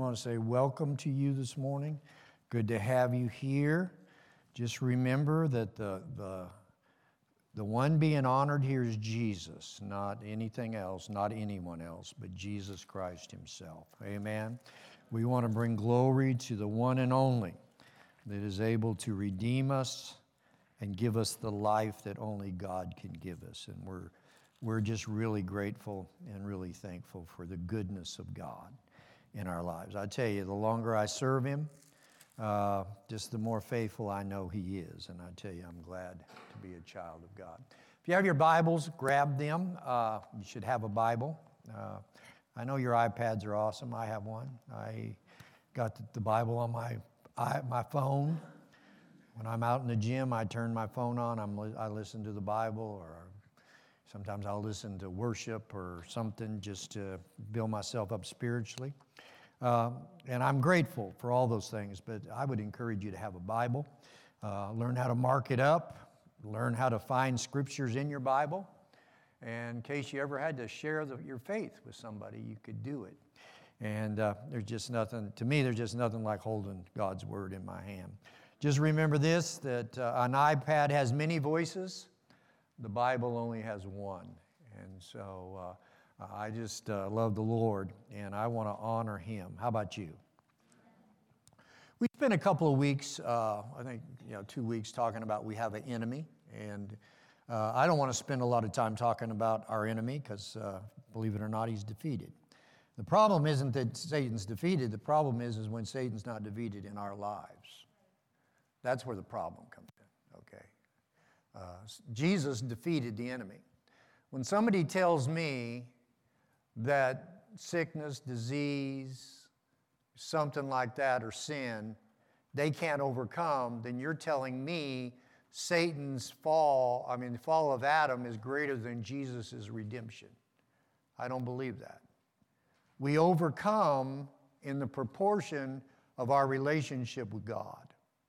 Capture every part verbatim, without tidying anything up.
want to say welcome to you this morning. Good to have you here. Just remember that the, the, the one being honored here is Jesus, not anything else, not anyone else, but Jesus Christ himself. Amen. We want to bring glory to the one and only that is able to redeem us and give us the life that only God can give us. And we're, we're just really grateful and really thankful for the goodness of God in our lives. I tell you, the longer I serve him, uh, just the more faithful I know he is. And I tell you, I'm glad to be a child of God. If you have your Bibles, grab them. Uh, you should have a Bible. Uh, I know your iPads are awesome. I have one. I got the, the Bible on my I, my phone. When I'm out in the gym, I turn my phone on. I'm, I listen to the Bible, or sometimes I'll listen to worship or something just to build myself up spiritually. Uh, and I'm grateful for all those things, but I would encourage you to have a Bible. Uh, learn how to mark it up. Learn how to find scriptures in your Bible. And in case you ever had to share the, your faith with somebody, you could do it. And uh, there's just nothing, to me, there's just nothing like holding God's Word in my hand. Just remember this, that uh, an iPad has many voices. The Bible only has one. And so uh, I just uh, love the Lord, and I want to honor him. How about you? We spent a couple of weeks, uh, I think, you know, two weeks talking about we have an enemy. And uh, I don't want to spend a lot of time talking about our enemy because, uh, believe it or not, he's defeated. The problem isn't that Satan's defeated. The problem is, is when Satan's not defeated in our lives. That's where the problem comes in, okay? Uh, Jesus defeated the enemy. When somebody tells me that sickness, disease, something like that, or sin, they can't overcome, then you're telling me Satan's fall, I mean, the fall of Adam is greater than Jesus' redemption. I don't believe that. We overcome in the proportion of our relationship with God.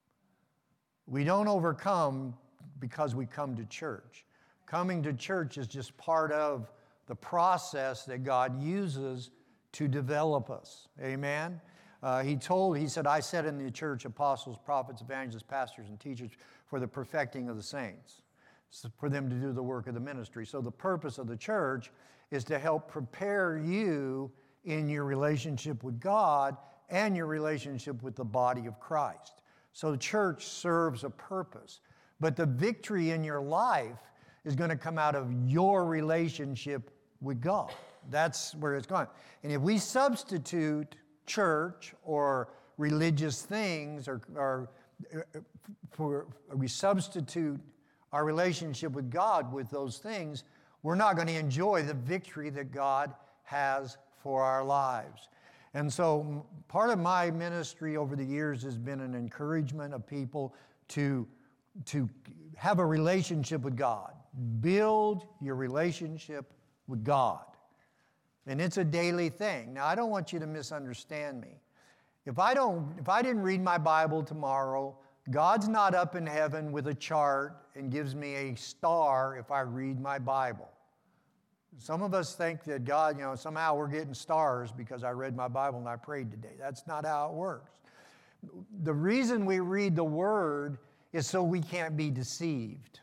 We don't overcome because we come to church. Coming to church is just part of the process that God uses to develop us. Amen? Uh, he told, he said, I set in the church apostles, prophets, evangelists, pastors, and teachers for the perfecting of the saints, for them to do the work of the ministry. So the purpose of the church is to help prepare you in your relationship with God and your relationship with the body of Christ. So the church serves a purpose. But the victory in your life is going to come out of your relationship with God. That's where it's going. And if we substitute church or religious things, or, or for, we substitute our relationship with God with those things, we're not going to enjoy the victory that God has for our lives. And so part of my ministry over the years has been an encouragement of people to, to have a relationship with God. Build your relationship with God. And it's a daily thing. Now, I don't want you to misunderstand me. If I don't, if I didn't read my Bible tomorrow, God's not up in heaven with a chart and gives me a star if I read my Bible. Some of us think that God, you know, somehow we're getting stars because I read my Bible and I prayed today. That's not how it works. The reason we read the Word is so we can't be deceived.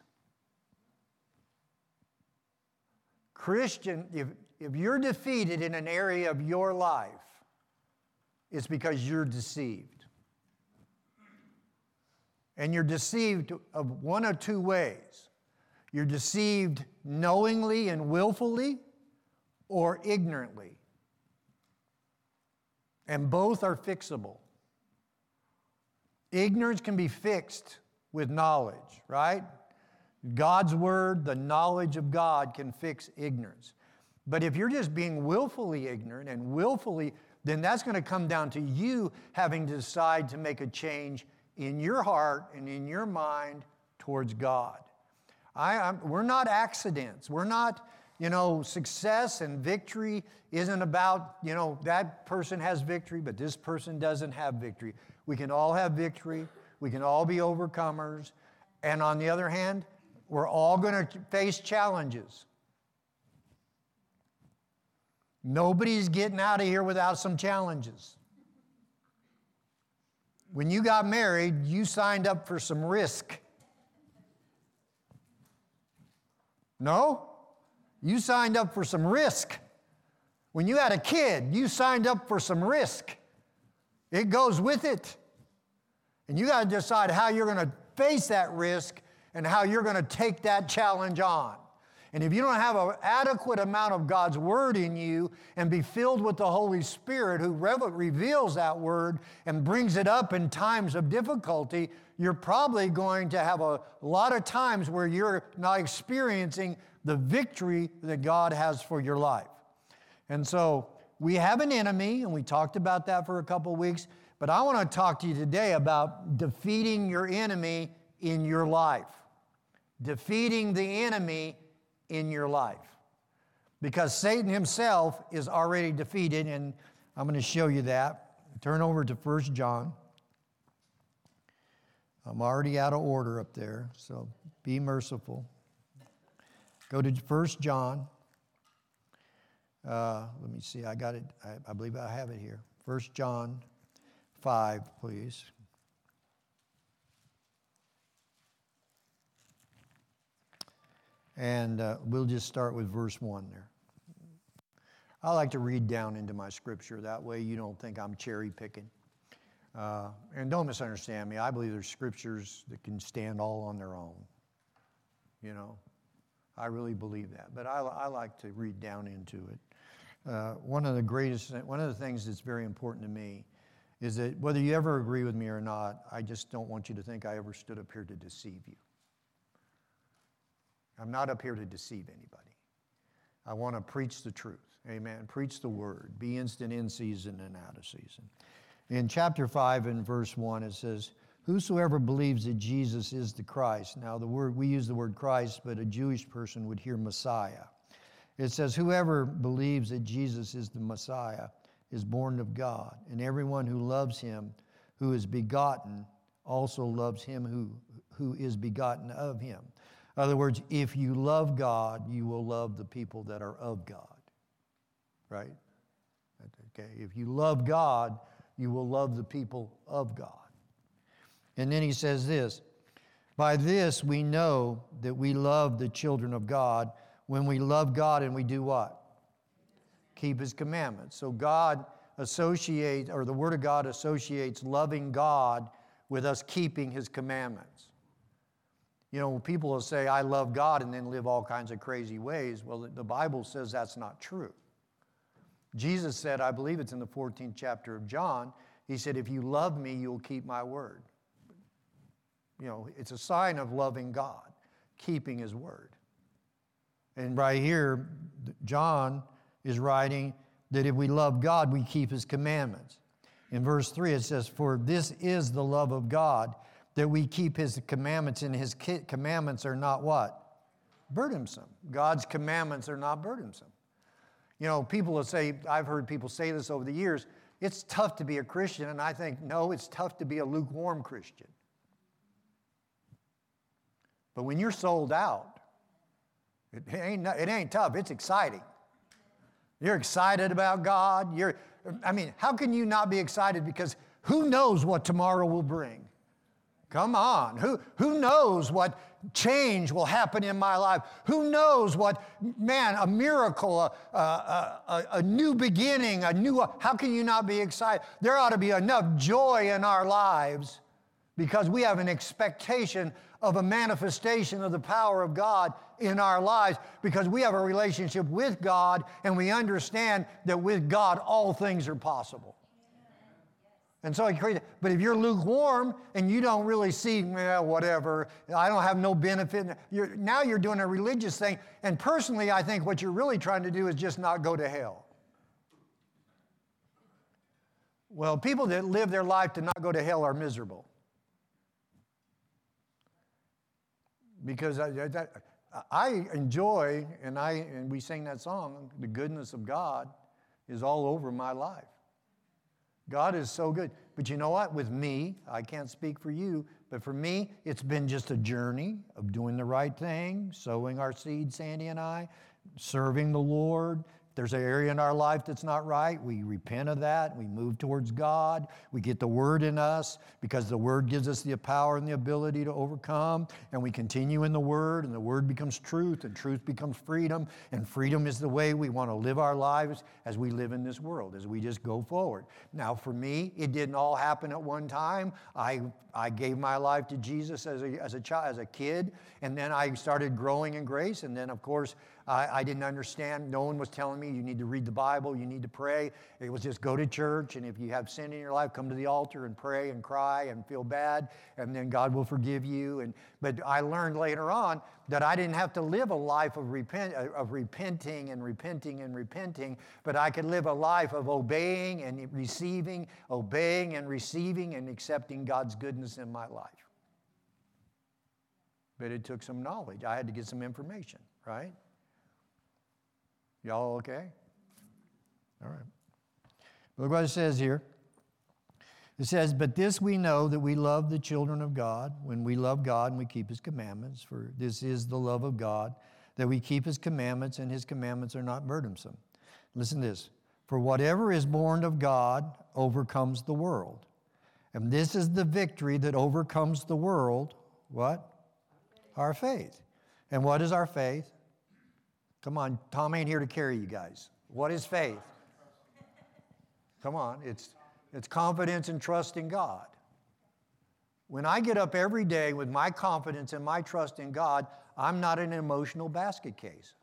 Christian, if, if you're defeated in an area of your life, it's because you're deceived. And you're deceived of one of two ways. You're deceived knowingly and willfully, or ignorantly. And both are fixable. Ignorance can be fixed with knowledge, right? God's Word, the knowledge of God can fix ignorance. But if you're just being willfully ignorant and willfully, then that's going to come down to you having to decide to make a change in your heart and in your mind towards God. I, I'm, we're not accidents. We're not, you know, success and victory isn't about, you know, that person has victory, but this person doesn't have victory. We can all have victory. We can all be overcomers. And on the other hand, we're all going to face challenges. Nobody's getting out of here without some challenges. When you got married, you signed up for some risk. No? You signed up for some risk. When you had a kid, you signed up for some risk. It goes with it. And you got to decide how you're going to face that risk and how you're going to take that challenge on. And if you don't have an adequate amount of God's Word in you and be filled with the Holy Spirit who reveals that Word and brings it up in times of difficulty, you're probably going to have a lot of times where you're not experiencing the victory that God has for your life. And so we have an enemy, and we talked about that for a couple of weeks, but I want to talk to you today about defeating your enemy in your life. Defeating the enemy in your life. Because Satan himself is already defeated, and I'm going to show you that. Turn over to First John. I'm already out of order up there, so be merciful. Go to First John. Uh, let me see, I got it. I, I believe I have it here. First John five, please. And uh, we'll just start with verse one there. I like to read down into my scripture. That way you don't think I'm cherry picking. Uh, and don't misunderstand me. I believe there's scriptures that can stand all on their own. You know, I really believe that. But I, I like to read down into it. Uh, one of the greatest, one of the things that's very important to me is that whether you ever agree with me or not, I just don't want you to think I ever stood up here to deceive you. I'm not up here to deceive anybody. I want to preach the truth. Amen. Preach the word. Be instant in season and out of season. In chapter five and verse one, it says, whosoever believes that Jesus is the Christ. Now, the word, we use the word Christ, but a Jewish person would hear Messiah. It says, whoever believes that Jesus is the Messiah is born of God, and everyone who loves him, who is begotten, also loves him who, who is begotten of him. In other words, if you love God, you will love the people that are of God. Right? Okay. If you love God, you will love the people of God. And then he says this, by this we know that we love the children of God when we love God and we do what? Keep his commandments. So God associates, or the Word of God associates loving God with us keeping his commandments. You know, people will say, I love God, and then live all kinds of crazy ways. Well, the Bible says that's not true. Jesus said, I believe it's in the fourteenth chapter of John, he said, if you love me, you'll keep my word. You know, it's a sign of loving God, keeping his word. And right here, John is writing that if we love God, we keep his commandments. In verse three, it says, for this is the love of God, that we keep his commandments, and his commandments are not what? Burdensome. God's commandments are not burdensome. You know, people will say, I've heard people say this over the years, it's tough to be a Christian, and I think, no, it's tough to be a lukewarm Christian. But when you're sold out, it ain't, it ain't tough, it's exciting. You're excited about God. You're, I mean, how can you not be excited? Because who knows what tomorrow will bring? Come on. Who, who knows what change will happen in my life? Who knows what, man, a miracle, a, a, a, a new beginning, a new, how can you not be excited? There ought to be enough joy in our lives because we have an expectation of a manifestation of the power of God in our lives because we have a relationship with God and we understand that with God all things are possible. And so, but if you're lukewarm and you don't really see, well, whatever, I don't have no benefit, you're, now you're doing a religious thing. And personally, I think what you're really trying to do is just not go to hell. Well, people that live their life to not go to hell are miserable. Because I, I, I enjoy, and, I, and we sing that song, the goodness of God is all over my life. God is so good. But you know what? With me, I can't speak for you, but for me, it's been just a journey of doing the right thing, sowing our seed, Sandy and I, serving the Lord, There's an area in our life that's not right. We repent of that. We move towards God. We get the Word in us because the Word gives us the power and the ability to overcome. And we continue in the Word, and the Word becomes truth, and truth becomes freedom. And freedom is the way we want to live our lives as we live in this world, as we just go forward. Now, for me, it didn't all happen at one time. I I gave my life to Jesus as a as a child, as a kid, and then I started growing in grace. And then, of course, I, I didn't understand. No one was telling me you need to read the Bible, you need to pray. It was just go to church, and if you have sin in your life, come to the altar and pray and cry and feel bad, and then God will forgive you. And but I learned later on that I didn't have to live a life of repent of repenting and repenting and repenting, but I could live a life of obeying and receiving, obeying and receiving and accepting God's goodness in my life. But it took some knowledge. I had to get some information, right? Y'all okay? All right. Look what it says here. It says, but this we know, that we love the children of God when we love God and we keep His commandments. For this is the love of God, that we keep His commandments, and His commandments are not burdensome. Listen to this. For whatever is born of God overcomes the world. And this is the victory that overcomes the world. What? Our faith. And what is our faith? Come on, Tom ain't here to carry you guys. What is faith? Come on, it's it's confidence and trust in God. When I get up every day with my confidence and my trust in God, I'm not an emotional basket case.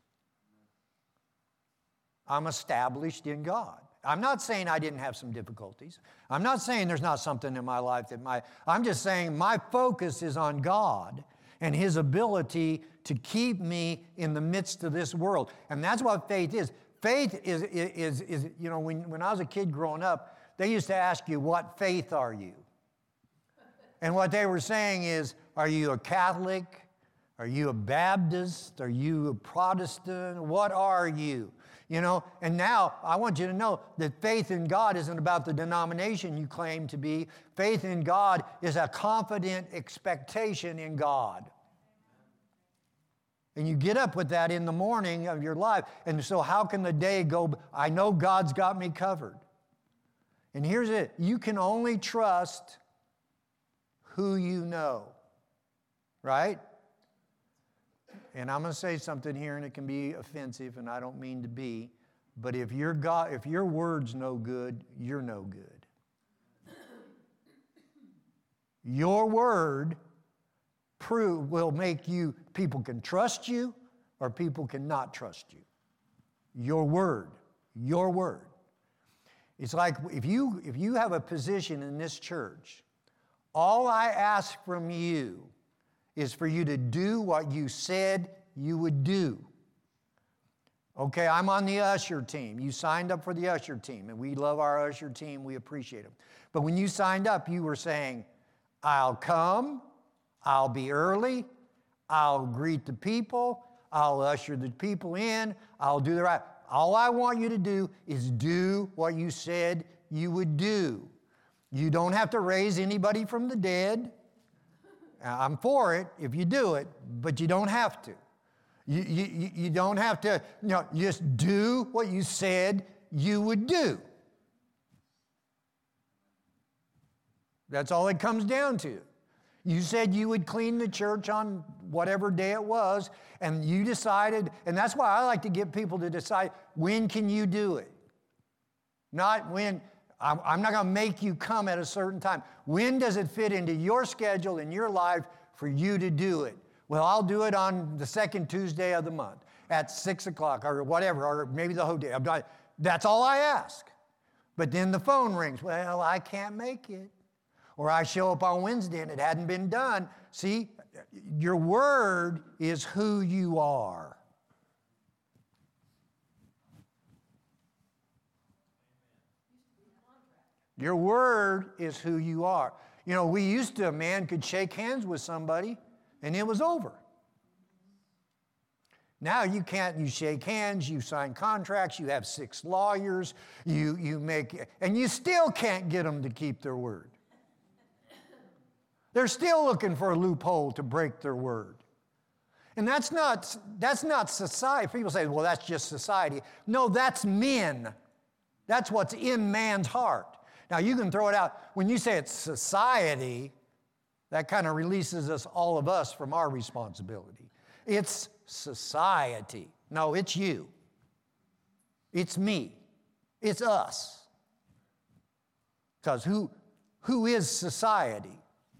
I'm established in God. I'm not saying I didn't have some difficulties. I'm not saying there's not something in my life that my, I'm just saying my focus is on God and His ability to keep me in the midst of this world. And that's what faith is. Faith is, is, is you know, when, when I was a kid growing up, they used to ask you, what faith are you? And what they were saying is, are you a Catholic? Are you a Baptist? Are you a Protestant? What are you? You know, and now I want you to know that faith in God isn't about the denomination you claim to be. Faith in God is a confident expectation in God. And you get up with that in the morning of your life. And so how can the day go? I know God's got me covered. And here's it. You can only trust who you know. Right? And I'm going to say something here, and it can be offensive, and I don't mean to be. But if your God, if your word's no good, you're no good. Your word prove will make you, people can trust you or people cannot trust you. Your word, your word. It's like if you if you have a position in this church, all I ask from you is for you to do what you said you would do. Okay, I'm on the usher team. You signed up for the usher team, and we love our usher team. We appreciate them. But when you signed up, you were saying, I'll come, I'll be early, I'll greet the people, I'll usher the people in, I'll do the right. All I want you to do is do what you said you would do. You don't have to raise anybody from the dead. I'm for it if you do it, but you don't have to. You, you, you don't have to, you know, just do what you said you would do. That's all it comes down to. You said you would clean the church on whatever day it was, and you decided, and that's why I like to get people to decide, when can you do it? Not when, I'm, I'm not going to make you come at a certain time. When does it fit into your schedule in your life for you to do it? Well, I'll do it on the second Tuesday of the month at six o'clock or whatever, or maybe the whole day. I'm not, that's all I ask. But then the phone rings. Well, I can't make it. Or I show up on Wednesday and it hadn't been done. See, your word is who you are. Your word is who you are. You know, we used to, a man could shake hands with somebody and it was over. Now you can't, you shake hands, you sign contracts, you have six lawyers, you, you make, and you still can't get them to keep their word. They're still looking for a loophole to break their word. And that's not, that's not society. People say, well, that's just society. No, that's men. That's what's in man's heart. Now, you can throw it out. When you say it's society, that kind of releases us, all of us, from our responsibility. It's society. No, it's you. It's me. It's us. Because who, who is society?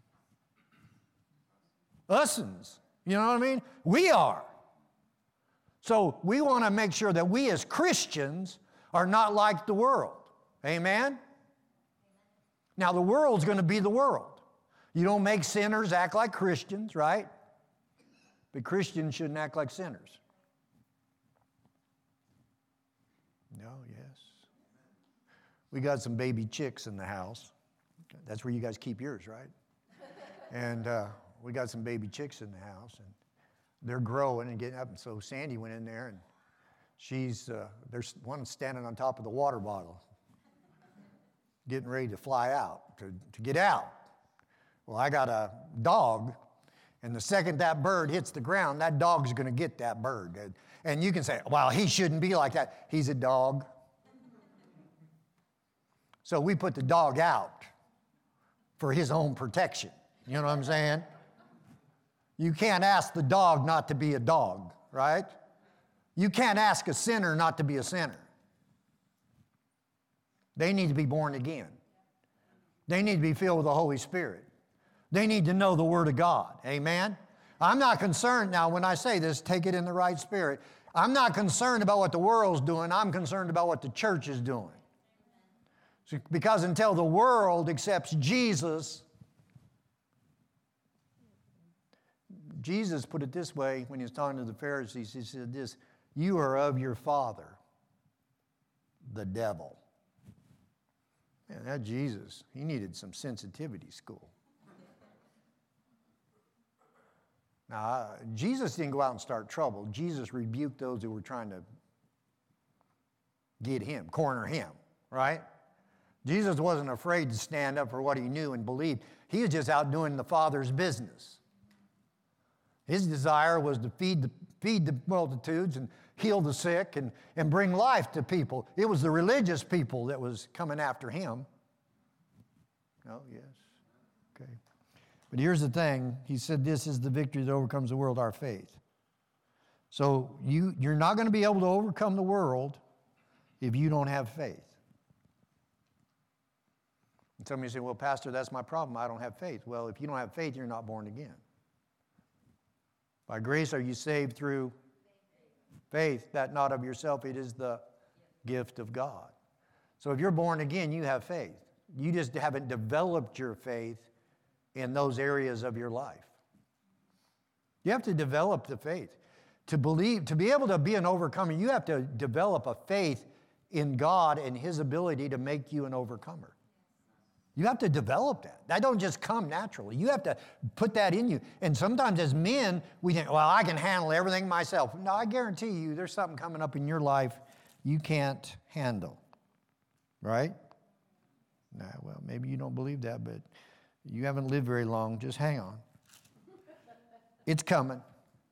Us'ns. You know what I mean? We are. So we want to make sure that we as Christians are not like the world. Amen? Now, the world's going to be the world. You don't make sinners act like Christians, right? But Christians shouldn't act like sinners. No, yes. We got some baby chicks in the house. That's where you guys keep yours, right? And uh, we got some baby chicks in the house, and they're growing and getting up. And so Sandy went in there, and she's, uh, there's one standing on top of the water bottle, getting ready to fly out, to, to get out. Well, I got a dog, and the second that bird hits the ground, that dog's going to get that bird. And you can say, well, he shouldn't be like that. He's a dog. So we put the dog out for his own protection. You know what I'm saying? You can't ask the dog not to be a dog, right? You can't ask a sinner not to be a sinner. They need to be born again. They need to be filled with the Holy Spirit. They need to know the Word of God. Amen? I'm not concerned, now when I say this, take it in the right spirit. I'm not concerned about what the world's doing. I'm concerned about what the church is doing. So, because until the world accepts Jesus, Jesus put it this way when he was talking to the Pharisees. He said this, you are of your father, the devil. Man, that Jesus, he needed some sensitivity school. Now, uh, Jesus didn't go out and start trouble. Jesus rebuked those who were trying to get him, corner him, right? Jesus wasn't afraid to stand up for what he knew and believed. He was just out doing the Father's business. His desire was to feed the, feed the multitudes and heal the sick and, and bring life to people. It was the religious people that was coming after him. Oh, yes. Okay. But here's the thing. He said, this is the victory that overcomes the world, our faith. So you, you're not going to be able to overcome the world if you don't have faith. And some of you say, well, Pastor, that's my problem. I don't have faith. Well, if you don't have faith, you're not born again. By grace are you saved through faith, that not of yourself. It is the gift of God. So if you're born again, you have faith. You just haven't developed your faith in those areas of your life. You have to develop the faith. To believe, to be able to be an overcomer, you have to develop a faith in God and His ability to make you an overcomer. You have to develop that. That don't just come naturally. You have to put that in you. And sometimes as men, we think, well, I can handle everything myself. No, I guarantee you there's something coming up in your life you can't handle. Right? Nah, well, maybe you don't believe that, but you haven't lived very long. Just hang on. It's coming.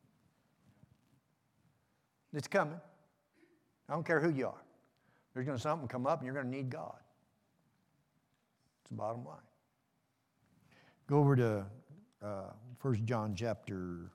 It's coming. I don't care who you are. There's going to something come up and you're going to need God. It's the bottom line. Go over to uh, First John chapter,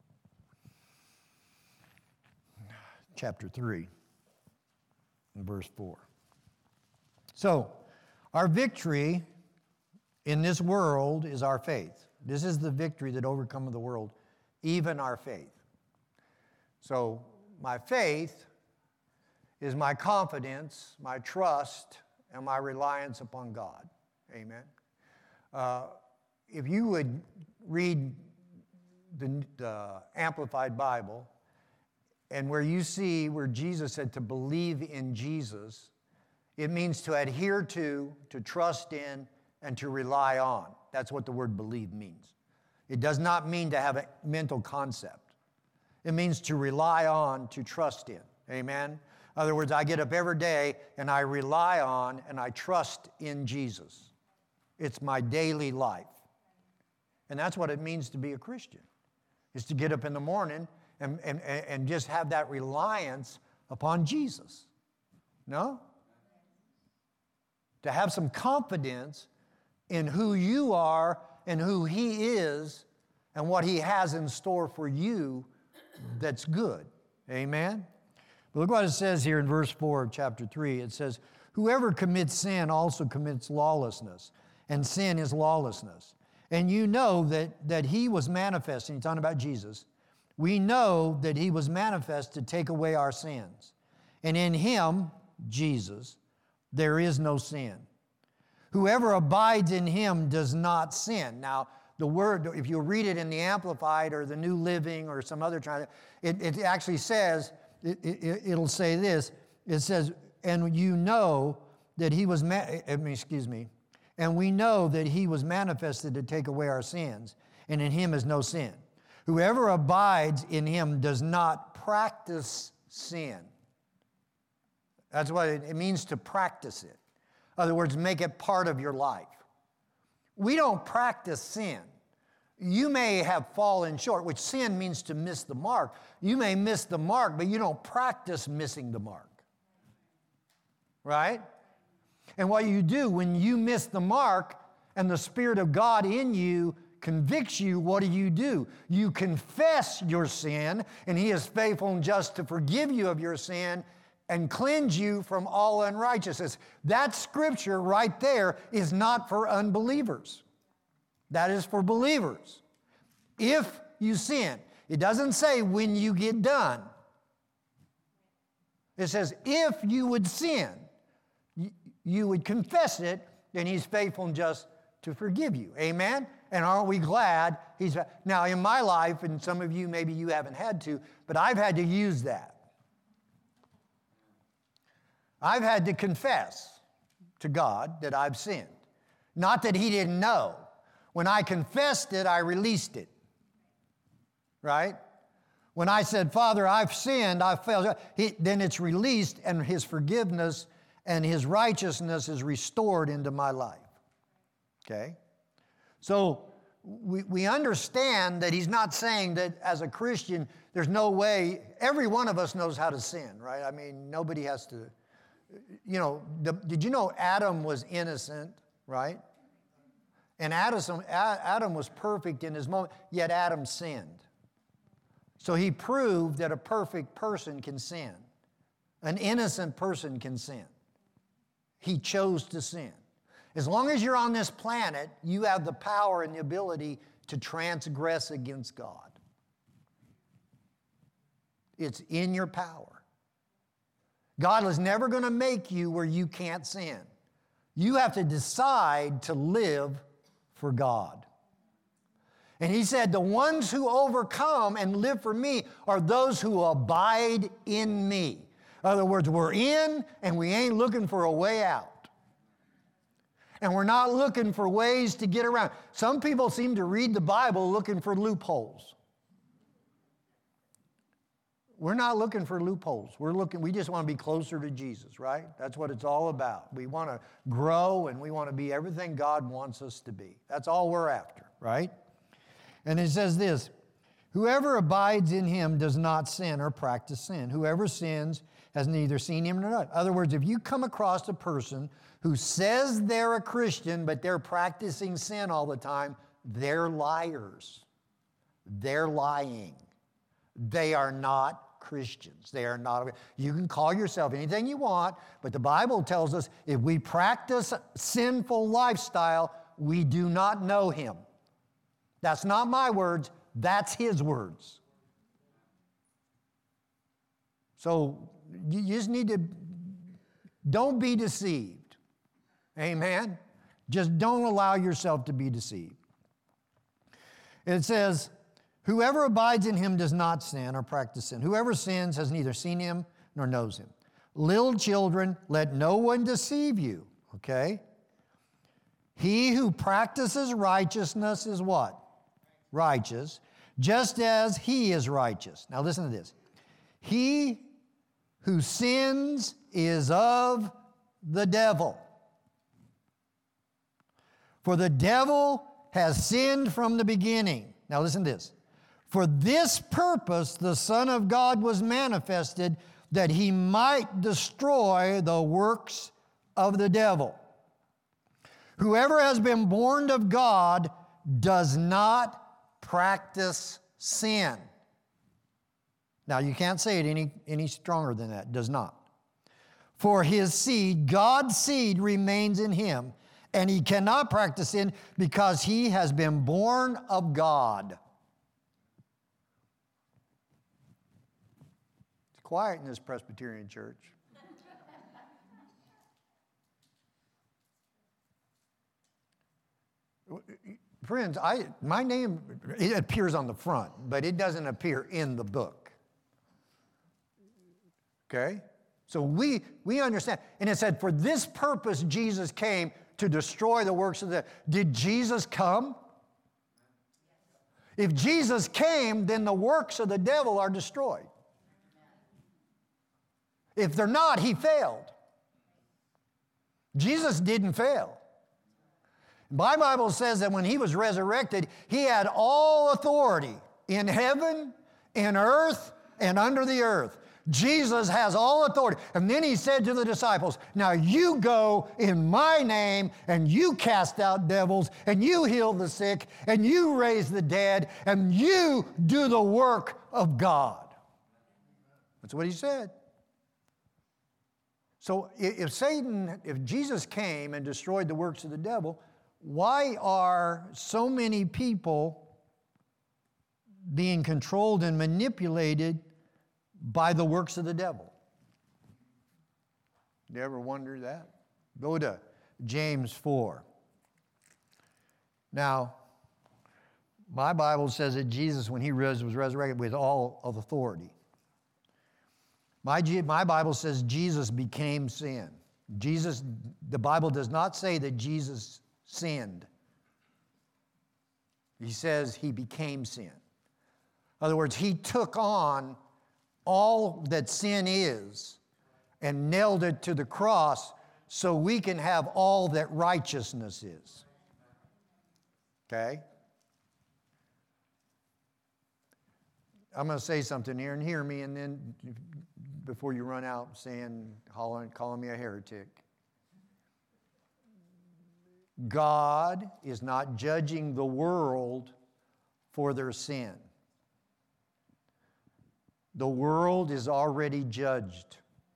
chapter three and verse four. So, our victory in this world is our faith. This is the victory that overcomes the world, even our faith. So, my faith is my confidence, my trust, and my reliance upon God. Amen. Uh, if you would read the, the Amplified Bible, and where you see where Jesus said to believe in Jesus, it means to adhere to, to trust in, and to rely on. That's what the word believe means. It does not mean to have a mental concept. It means to rely on, to trust in. Amen? In other words, I get up every day and I rely on and I trust in Jesus. It's my daily life. And that's what it means to be a Christian, is to get up in the morning and, and, and just have that reliance upon Jesus. No? To have some confidence in who you are and who He is and what He has in store for you that's good. Amen? But look what it says here in verse four of chapter three. It says, whoever commits sin also commits lawlessness, and sin is lawlessness. And you know that, that He was manifest, and he's talking about Jesus. We know that He was manifest to take away our sins. And in Him, Jesus, there is no sin. Whoever abides in Him does not sin. Now, the word, if you read it in the Amplified or the New Living or some other translation, it, it actually says, it, it, it'll say this, it says, and you know that He was, ma- I mean, excuse me, and we know that He was manifested to take away our sins, and in Him is no sin. Whoever abides in Him does not practice sin. That's what it, it means to practice it. In other words, make it part of your life. We don't practice sin. You may have fallen short, which sin means to miss the mark. You may miss the mark, but you don't practice missing the mark. Right? And what you do when you miss the mark and the Spirit of God in you convicts you, what do you do? You confess your sin, and He is faithful and just to forgive you of your sin and cleanse you from all unrighteousness. That scripture right there is not for unbelievers. That is for believers. If you sin, it doesn't say when you get done. It says if you would sin, you would confess it, then He's faithful and just to forgive you. Amen? And aren't we glad He's... Now, in my life, and some of you, maybe you haven't had to, but I've had to use that. I've had to confess to God that I've sinned. Not that He didn't know. When I confessed it, I released it. Right? When I said, Father, I've sinned, I've failed, he, then it's released, and His forgiveness and His righteousness is restored into my life. Okay? So we, we understand that He's not saying that as a Christian, there's no way, every one of us knows how to sin, right? I mean, nobody has to... You know, the, did you know Adam was innocent, right? And Adam, Adam was perfect in his moment, yet Adam sinned. So he proved that a perfect person can sin. An innocent person can sin. He chose to sin. As long as you're on this planet, you have the power and the ability to transgress against God. It's in your power. God is never going to make you where you can't sin. You have to decide to live for God. And He said, the ones who overcome and live for Me are those who abide in Me. In other words, we're in and we ain't looking for a way out. And we're not looking for ways to get around. Some people seem to read the Bible looking for loopholes. We're not looking for loopholes. We're looking, we just want to be closer to Jesus, right? That's what it's all about. We want to grow and we want to be everything God wants us to be. That's all we're after, right? And it says this, whoever abides in Him does not sin or practice sin. Whoever sins has neither seen Him nor not. In other words, if you come across a person who says they're a Christian, but they're practicing sin all the time, they're liars. They're lying. They are not Christians. They are not. You can call yourself anything you want, but the Bible tells us if we practice sinful lifestyle, we do not know Him. That's not my words. That's His words. So you just need to, don't be deceived. Amen? Just don't allow yourself to be deceived. It says, whoever abides in Him does not sin or practice sin. Whoever sins has neither seen Him nor knows Him. Little children, let no one deceive you, okay? He who practices righteousness is what? Righteous, just as He is righteous. Now listen to this. He who sins is of the devil. For the devil has sinned from the beginning. Now listen to this. For this purpose the Son of God was manifested, that he might destroy the works of the devil. Whoever has been born of God does not practice sin. Now, you can't say it any, any stronger than that. Does not. For his seed, God's seed, remains in him, and he cannot practice sin because he has been born of God. It's quiet in this Presbyterian church. Friends, I, my name, it appears on the front, but it doesn't appear in the book. Okay? So we, we understand. And it said, for this purpose Jesus came to destroy the works of the... Did Jesus come? If Jesus came, then the works of the devil are destroyed. If they're not, he failed. Jesus didn't fail. My Bible says that when he was resurrected, he had all authority in heaven, in earth, and under the earth. Jesus has all authority. And then he said to the disciples, now you go in my name, and you cast out devils, and you heal the sick, and you raise the dead, and you do the work of God. That's what he said. So if Satan, if Jesus came and destroyed the works of the devil, why are so many people being controlled and manipulated by the works of the devil? You ever wonder that? Go to James four. Now, my Bible says that Jesus, when he was resurrected, with all of authority. My, my Bible says Jesus became sin. Jesus, the Bible does not say that Jesus sinned. He says he became sin. In other words, he took on all that sin is and nailed it to the cross so we can have all that righteousness is. Okay? I'm going to say something here, and hear me, and then before you run out saying, calling, calling me a heretic. God is not judging the world for their sin. The world is already judged.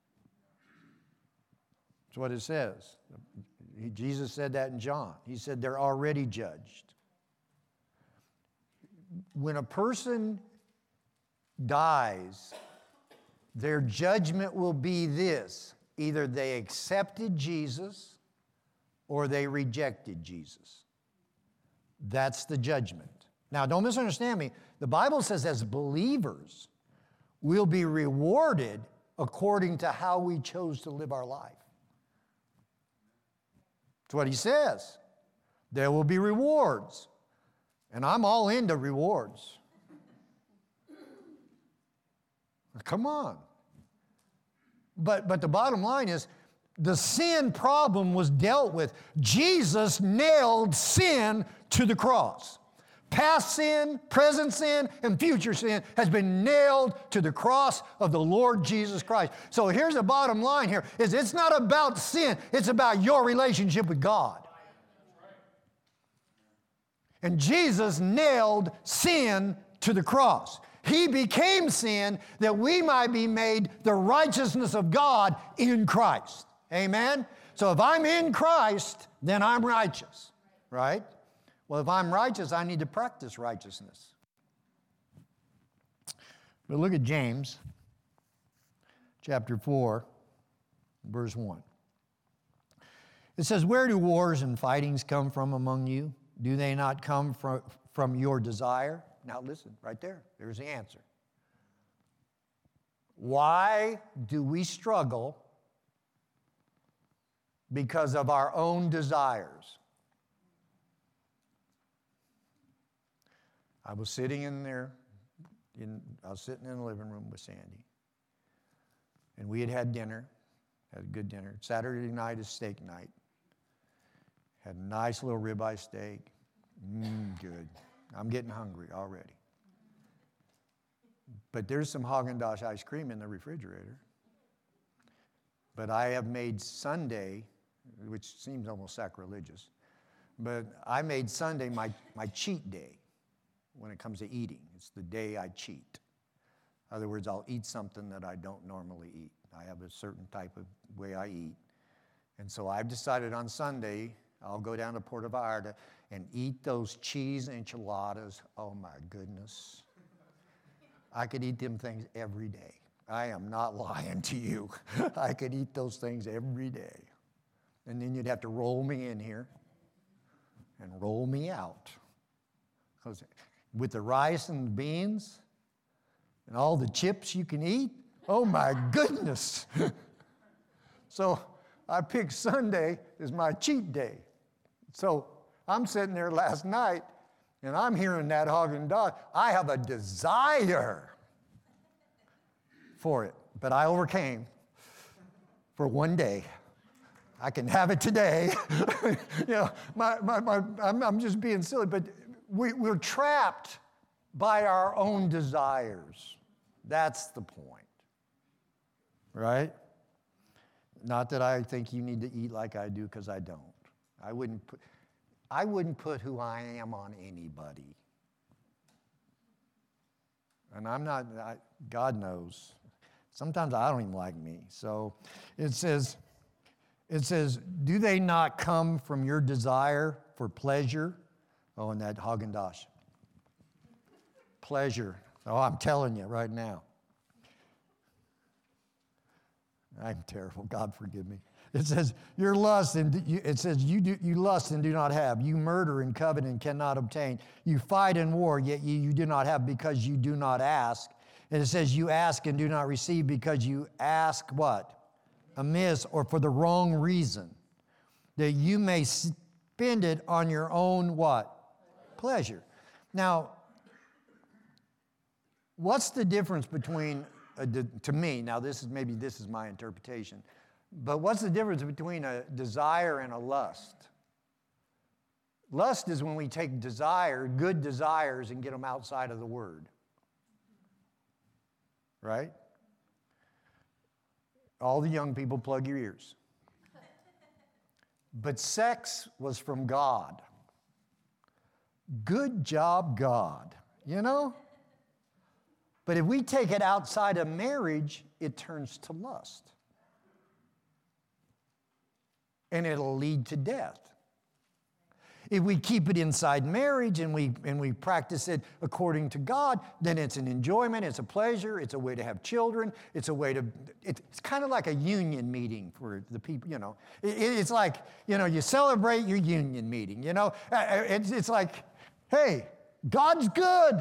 That's what it says. He, Jesus said that in John. He said they're already judged. When a person dies, their judgment will be this: either they accepted Jesus or they rejected Jesus. That's the judgment. Now, don't misunderstand me. The Bible says as believers, we'll be rewarded according to how we chose to live our life. That's what he says. There will be rewards. And I'm all into rewards. Come on. But, but the bottom line is, the sin problem was dealt with. Jesus nailed sin to the cross. Past sin, present sin, and future sin has been nailed to the cross of the Lord Jesus Christ. So here's the bottom line here, is it's not about sin, it's about your relationship with God. And Jesus nailed sin to the cross. He became sin that we might be made the righteousness of God in Christ. Amen? So if I'm in Christ, then I'm righteous, right? Well, if I'm righteous, I need to practice righteousness. But look at James chapter four, verse one. It says, where do wars and fightings come from among you? Do they not come from, from your desire? Now listen, right there. There's the answer. Why do we struggle? Because of our own desires. I was sitting in there, in, I was sitting in the living room with Sandy. And we had had dinner, had a good dinner. Saturday night is steak night. Had a nice little ribeye steak. Mmm, good. I'm getting hungry already. But there's some Haagen-Dazs ice cream in the refrigerator. But I have made Sunday, which seems almost sacrilegious, but I made Sunday my, my cheat day when it comes to eating. It's the day I cheat. In other words, I'll eat something that I don't normally eat. I have a certain type of way I eat. And so I've decided on Sunday, I'll go down to Puerto Vallarta and eat those cheese enchiladas. Oh my goodness. I could eat them things every day. I am not lying to you. I could eat those things every day. And then you'd have to roll me in here and roll me out. Because with the rice and the beans and all the chips you can eat, oh my goodness. So I picked Sunday as my cheat day. So I'm sitting there last night and I'm hearing that Haagen-Dazs. I have a desire for it, but I overcame for one day. I can have it today. you know, my, my, my, I'm, I'm just being silly, but we, we're trapped by our own desires. That's the point, right? Not that I think you need to eat like I do, because I don't. I wouldn't put, I wouldn't put who I am on anybody. And I'm not, I, God knows. Sometimes I don't even like me. So it says, it says, do they not come from your desire for pleasure? Oh, and that Haagen-Dazs. Pleasure. Oh, I'm telling you right now. I'm terrible. God forgive me. It says, your lust, and you, it says, you, do, you lust and do not have. You murder and covet and cannot obtain. You fight and war, yet you, you do not have because you do not ask. And it says, you ask and do not receive because you ask what? Amiss, or for the wrong reason, that you may spend it on your own what? Pleasure. Now, what's the difference between, a de- to me, now this is maybe this is my interpretation, but what's the difference between a desire and a lust? Lust is when we take desire, good desires, and get them outside of the Word. Right? All the young people, plug your ears. But sex was from God. Good job, God. You know? But if we take it outside of marriage, it turns to lust. And it'll lead to death. If we keep it inside marriage and we and we practice it according to God, then it's an enjoyment, it's a pleasure, it's a way to have children, it's a way to, it's kind of like a union meeting for the people, you know. It, it's like, you know, you celebrate your union meeting, you know. It's, it's like, hey, God's good.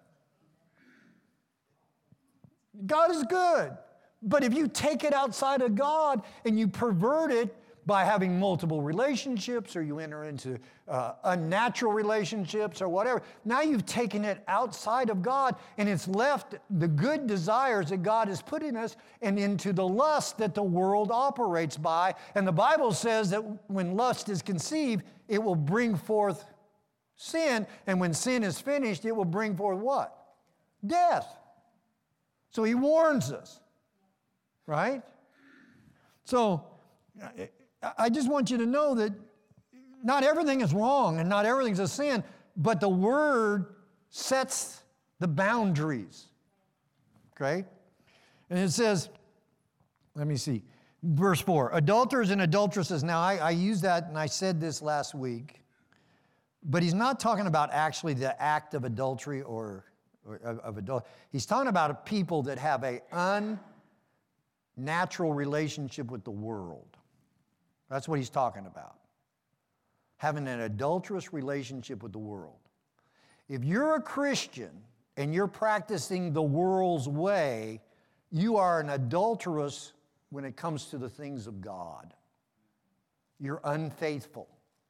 God is good. But if you take it outside of God and you pervert it by having multiple relationships, or you enter into uh, unnatural relationships or whatever, now you've taken it outside of God and it's left the good desires that God has put in us and into the lust that the world operates by. And the Bible says that when lust is conceived, it will bring forth sin. And when sin is finished, it will bring forth what? Death. So he warns us, right? So I just want you to know that not everything is wrong and not everything's a sin, but the Word sets the boundaries, okay? And it says, let me see, verse four, adulterers and adulteresses. Now, I, I used that and I said this last week, but he's not talking about actually the act of adultery or, or of, of adultery. He's talking about people that have a unnatural relationship with the world. That's what he's talking about. Having an adulterous relationship with the world. If you're a Christian and you're practicing the world's way, you are an adulteress when it comes to the things of God. You're unfaithful.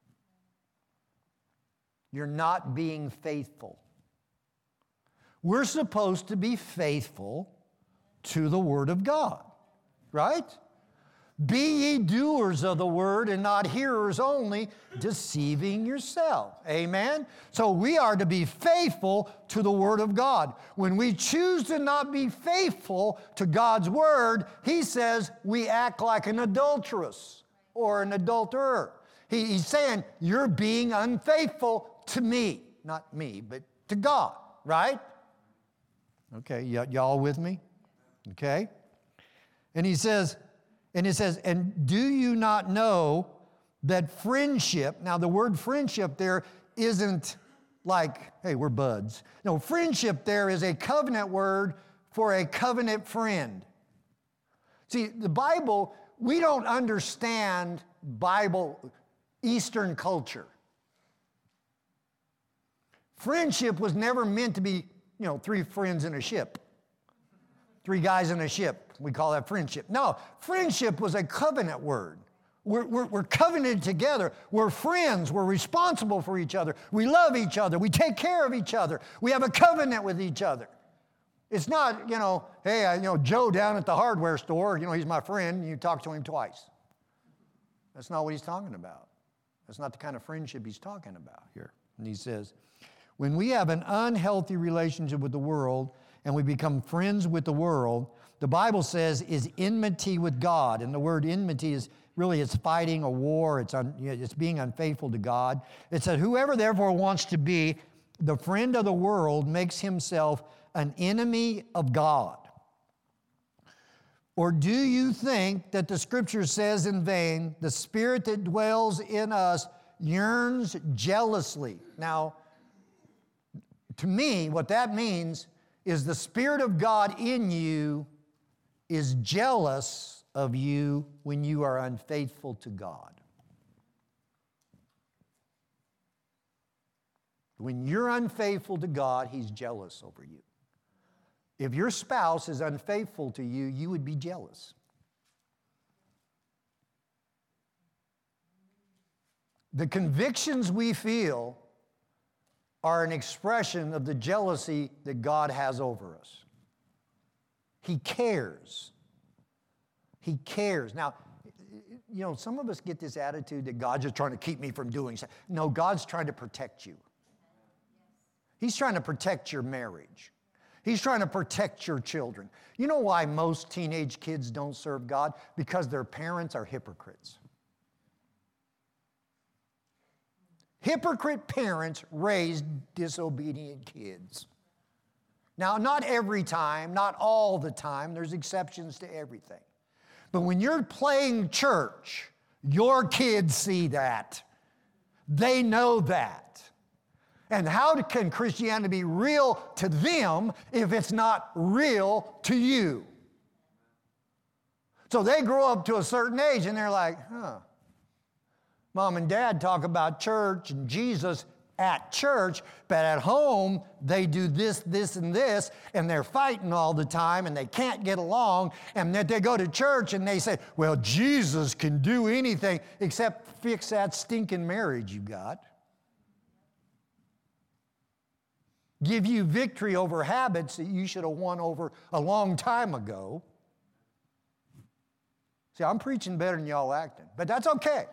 You're not being faithful. We're supposed to be faithful to the Word of God, right? Be ye doers of the word and not hearers only, deceiving yourself. Amen? So we are to be faithful to the word of God. When we choose to not be faithful to God's word, he says we act like an adulteress or an adulterer. He, he's saying you're being unfaithful to me. Not me, but to God, right? Okay, y- y'all with me? Okay? And he says, and it says, and do you not know that friendship, now the word friendship there isn't like, hey, we're buds. No, friendship there is a covenant word for a covenant friend. See, the Bible, we don't understand Bible, Eastern culture. Friendship was never meant to be, you know, three friends in a ship. Three guys in a ship. We call that friendship. No, friendship was a covenant word. We're, we're, we're covenanted together. We're friends. We're responsible for each other. We love each other. We take care of each other. We have a covenant with each other. It's not, you know, hey, I, you know, Joe down at the hardware store, you know, he's my friend, and you talk to him twice. That's not what he's talking about. That's not the kind of friendship he's talking about here. And he says, when we have an unhealthy relationship with the world and we become friends with the world, the Bible says is enmity with God. And the word enmity is really, it's fighting a war. It's, un, you know, it's being unfaithful to God. It said, whoever therefore wants to be the friend of the world makes himself an enemy of God. Or do you think that the scripture says in vain, the spirit that dwells in us yearns jealously? Now, to me, what that means is the Spirit of God in you is jealous of you when you are unfaithful to God. When you're unfaithful to God, he's jealous over you. If your spouse is unfaithful to you, you would be jealous. The convictions we feel are an expression of the jealousy that God has over us. He cares. He cares. Now, you know, some of us get this attitude that God's just trying to keep me from doing something. No, God's trying to protect you. He's trying to protect your marriage. He's trying to protect your children. You know why most teenage kids don't serve God? Because their parents are hypocrites. Hypocrite parents raise disobedient kids. Now, not every time, not all the time. There's exceptions to everything. But when you're playing church, your kids see that. They know that. And how can Christianity be real to them if it's not real to you? So they grow up to a certain age and they're like, huh. Mom and Dad talk about church and Jesus at church, but at home they do this, this, and this, and they're fighting all the time and they can't get along, and then they go to church and they say, well, Jesus can do anything except fix that stinking marriage you got. Give you victory over habits that you should have won over a long time ago. See, I'm preaching better than y'all acting, but that's okay.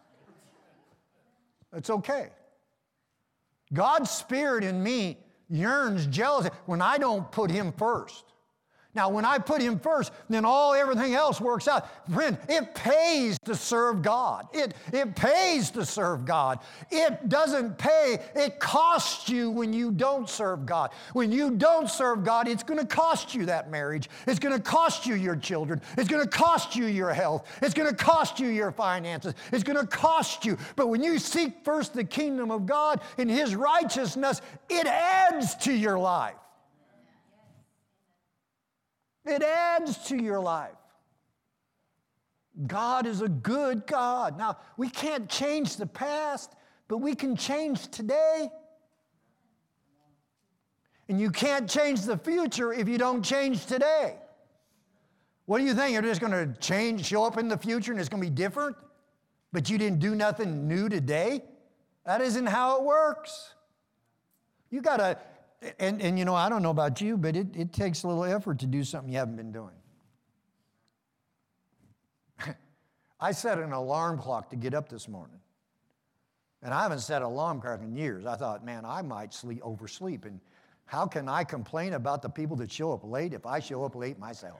It's okay. God's Spirit in me yearns jealousy when I don't put him first. Now, when I put him first, then all everything else works out. Friend, it pays to serve God. It, it pays to serve God. It doesn't pay. It costs you when you don't serve God. When you don't serve God, it's going to cost you that marriage. It's going to cost you your children. It's going to cost you your health. It's going to cost you your finances. It's going to cost you. But when you seek first the kingdom of God and his righteousness, it adds to your life. It adds to your life. God is a good God. Now, we can't change the past, but we can change today. And you can't change the future if you don't change today. What do you think? You're just going to change, show up in the future and it's going to be different? But you didn't do nothing new today? That isn't how it works. You got to... And, and, you know, I don't know about you, but it, it takes a little effort to do something you haven't been doing. I set an alarm clock to get up this morning. And I haven't set an alarm clock in years. I thought, man, I might sleep, oversleep. And how can I complain about the people that show up late if I show up late myself?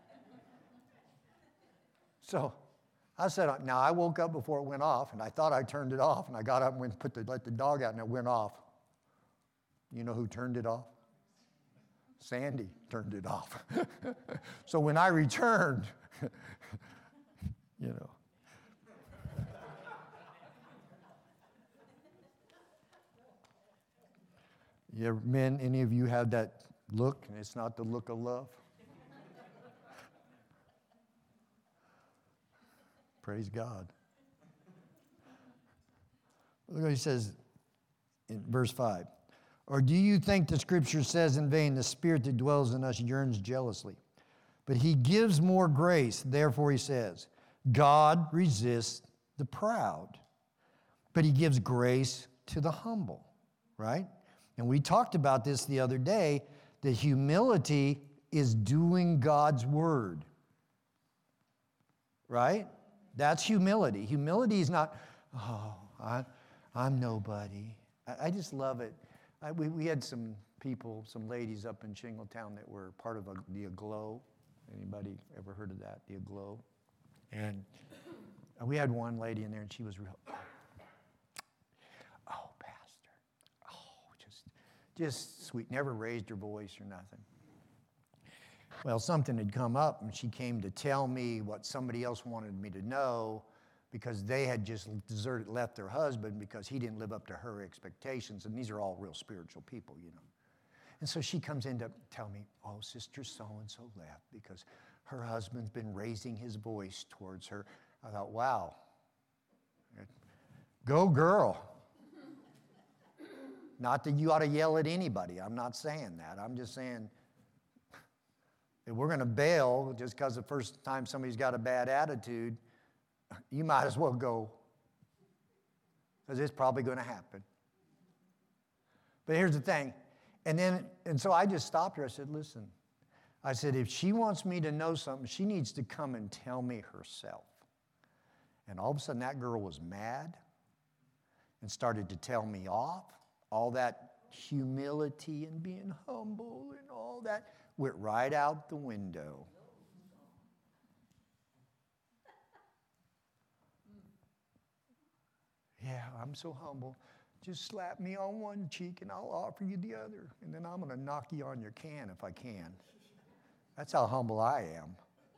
So I said, now I woke up before it went off, and I thought I turned it off, and I got up and went, put the, let the dog out, and it went off. You know who turned it off? Sandy turned it off. So when I returned, you know. You ever, men, any of you have that look, and it's not the look of love? Praise God. Look what he says in verse five. Or do you think the scripture says in vain, the spirit that dwells in us yearns jealously? But he gives more grace. Therefore he says, God resists the proud, but he gives grace to the humble, right? And we talked about this the other day, that humility is doing God's word, right? That's humility. Humility is not, oh, I, I'm nobody. I, I just love it. I, we, we had some people, some ladies up in Shingletown that were part of a, the Aglow. Anybody ever heard of that, the Aglow? And we had one lady in there, and she was real, oh, Pastor, oh, just, just sweet, never raised her voice or nothing. Well, something had come up, and she came to tell me what somebody else wanted me to know, because they had just deserted, left their husband because he didn't live up to her expectations. And these are all real spiritual people, you know. And so she comes in to tell me, oh, Sister so-and-so left because her husband's been raising his voice towards her. I thought, wow, go girl. Not that you ought to yell at anybody. I'm not saying that. I'm just saying that we're going to bail just because the first time somebody's got a bad attitude, you might as well go, because it's probably going to happen. But here's the thing. And then, and so I just stopped her. I said, listen, I said, if she wants me to know something, she needs to come and tell me herself. And all of a sudden, that girl was mad and started to tell me off. All that humility and being humble and all that went right out the window. Yeah, I'm so humble. Just slap me on one cheek and I'll offer you the other. And then I'm going to knock you on your can if I can. That's how humble I am.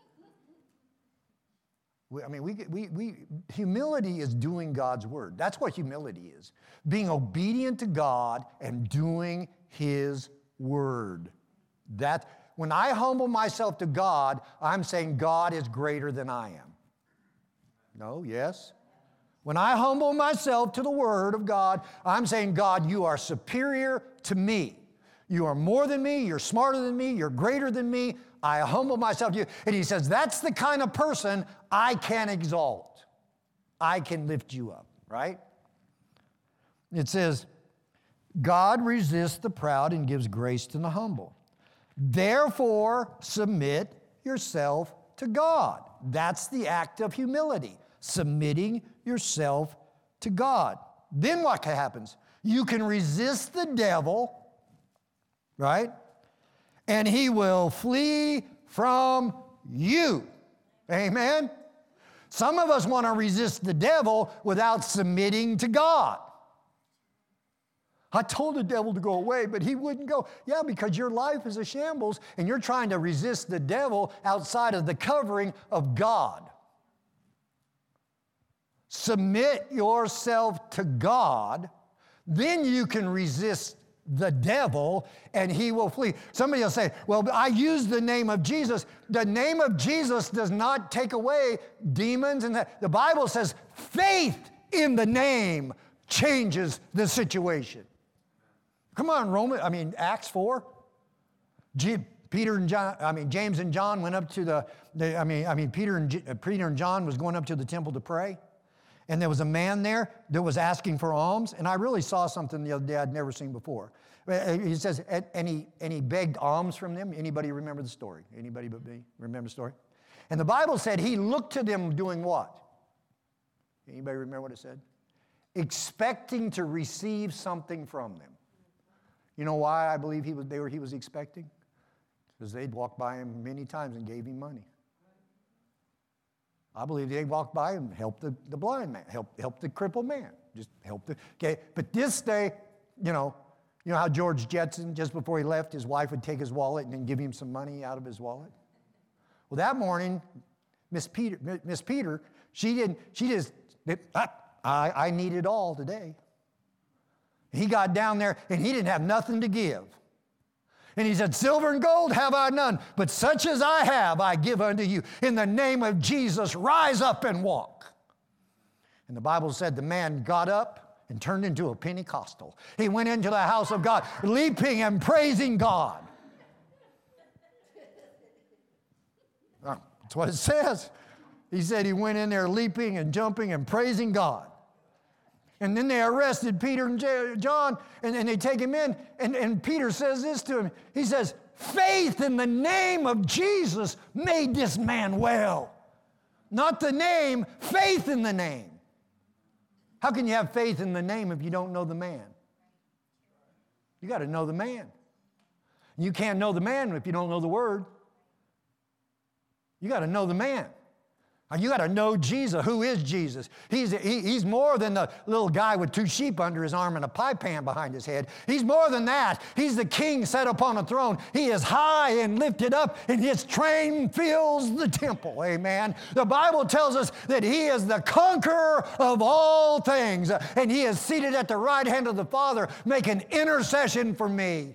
We, I mean, we, we, we, humility is doing God's word. That's what humility is. Being obedient to God and doing his word. That, when I humble myself to God, I'm saying God is greater than I am. No, yes? When I humble myself to the word of God, I'm saying, God, you are superior to me. You are more than me. You're smarter than me. You're greater than me. I humble myself to you. And he says, that's the kind of person I can exalt. I can lift you up, right? It says, God resists the proud and gives grace to the humble. Therefore, submit yourself to God. That's the act of humility, submitting yourself to God. Then what happens? You can resist the devil, right? And he will flee from you. Amen? Some of us want to resist the devil without submitting to God. I told the devil to go away, but he wouldn't go. Yeah, because your life is a shambles, and you're trying to resist the devil outside of the covering of God. Submit yourself to God, then you can resist the devil and he will flee. Somebody will say, well, I use the name of Jesus. The name of Jesus does not take away demons. And the, the Bible says faith in the name changes the situation. Come on, Roman, I mean, Acts four. G, Peter and John, I mean, James and John went up to the, the I mean, I mean, Peter and, G, Peter and John was going up to the temple to pray. And there was a man there that was asking for alms. And I really saw something the other day I'd never seen before. He says, and he, and he begged alms from them. Anybody remember the story? Anybody but me remember the story? And the Bible said he looked to them doing what? Anybody remember what it said? Expecting to receive something from them. You know why I believe he was, they were, he was expecting? Because they'd walked by him many times and gave him money. I believe they walked by him and helped the, the blind man, helped, helped the crippled man. Just helped the, okay. But this day, you know, you know how George Jetson, just before he left, his wife would take his wallet and then give him some money out of his wallet? Well, that morning, Miss Peter, Miss Peter, she didn't, she just, ah, I, I need it all today. He got down there and he didn't have nothing to give. And he said, silver and gold have I none, but such as I have I give unto you. In the name of Jesus, rise up and walk. And the Bible said the man got up and turned into a Pentecostal. He went into the house of God, leaping and praising God. That's what it says. He said he went in there leaping and jumping and praising God. And then they arrested Peter and John, and, and they take him in, and, and Peter says this to him. He says, faith in the name of Jesus made this man well. Not the name, faith in the name. How can you have faith in the name if you don't know the man? You got to know the man. You can't know the man if you don't know the word. You got to know the man. You got to know Jesus. Who is Jesus? He's, he, he's more than the little guy with two sheep under his arm and a pie pan behind his head. He's more than that. He's the king set upon a throne. He is high and lifted up, and his train fills the temple. Amen. The Bible tells us that he is the conqueror of all things, and he is seated at the right hand of the Father, making intercession for me.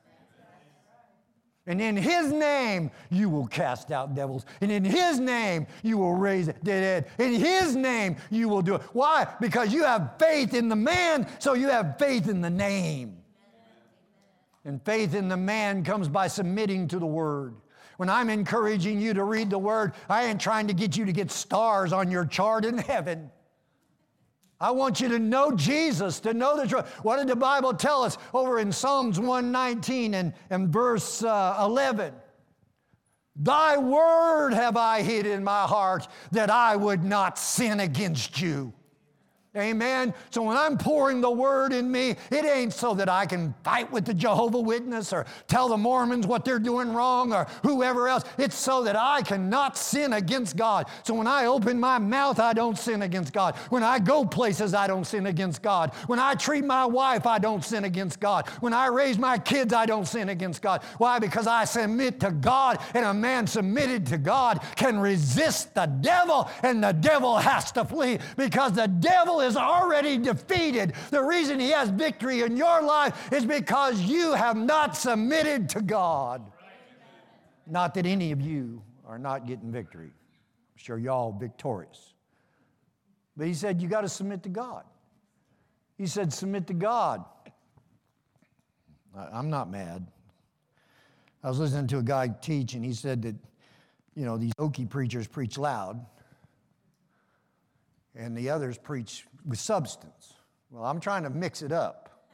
And in his name, you will cast out devils. And in his name, you will raise the dead. In his name, you will do it. Why? Because you have faith in the man, so you have faith in the name. And faith in the man comes by submitting to the word. When I'm encouraging you to read the word, I ain't trying to get you to get stars on your chart in heaven. I want you to know Jesus, to know the truth. What did the Bible tell us over in Psalms one nineteen and, and verse uh, eleven? Thy word have I hid in my heart that I would not sin against you. Amen. So when I'm pouring the word in me, it ain't so that I can fight with the Jehovah's Witness or tell the Mormons what they're doing wrong or whoever else. It's so that I cannot sin against God. So when I open my mouth, I don't sin against God. When I go places, I don't sin against God. When I treat my wife, I don't sin against God. When I raise my kids, I don't sin against God. Why? Because I submit to God, and a man submitted to God can resist the devil, and the devil has to flee, because the devil is already defeated. The reason he has victory in your life is because you have not submitted to God. Not that any of you are not getting victory. I'm sure y'all victorious. But he said you got to submit to God. He said submit to God. I'm not mad. I was listening to a guy teach, and he said that, you know, these Okie preachers preach loud, and the others preach with substance. Well, I'm trying to mix it up.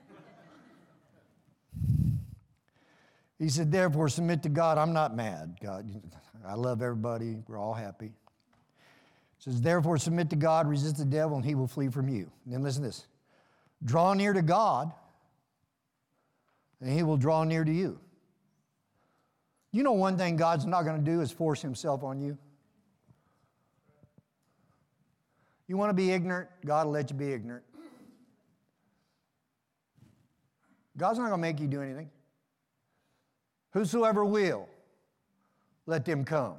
He said, therefore, submit to God. I'm not mad, God. I love everybody. We're all happy. He says, therefore, submit to God, resist the devil, and he will flee from you. And then listen to this. Draw near to God, and he will draw near to you. You know one thing God's not going to do is force himself on you. You want to be ignorant, God will let you be ignorant. God's not going to make you do anything. Whosoever will, let them come.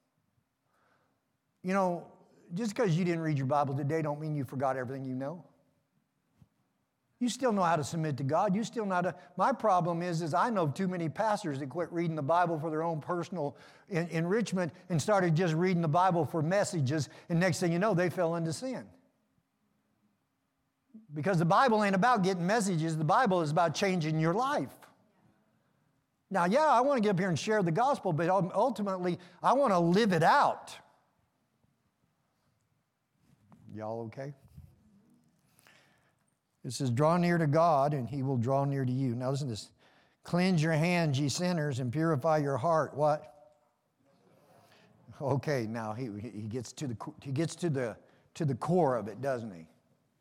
You know, just because you didn't read your Bible today don't mean you forgot everything you know. You still know how to submit to God. You still know how to. My problem is, is I know too many pastors that quit reading the Bible for their own personal en- enrichment and started just reading the Bible for messages, and next thing you know, they fell into sin. Because the Bible ain't about getting messages. The Bible is about changing your life. Now, yeah, I want to get up here and share the gospel, but ultimately, I want to live it out. Y'all okay? It says, draw near to God, and he will draw near to you. Now listen to this. Cleanse your hands, ye sinners, and purify your heart. What? Okay, now he, he gets to the he gets to the to the core of it, doesn't he?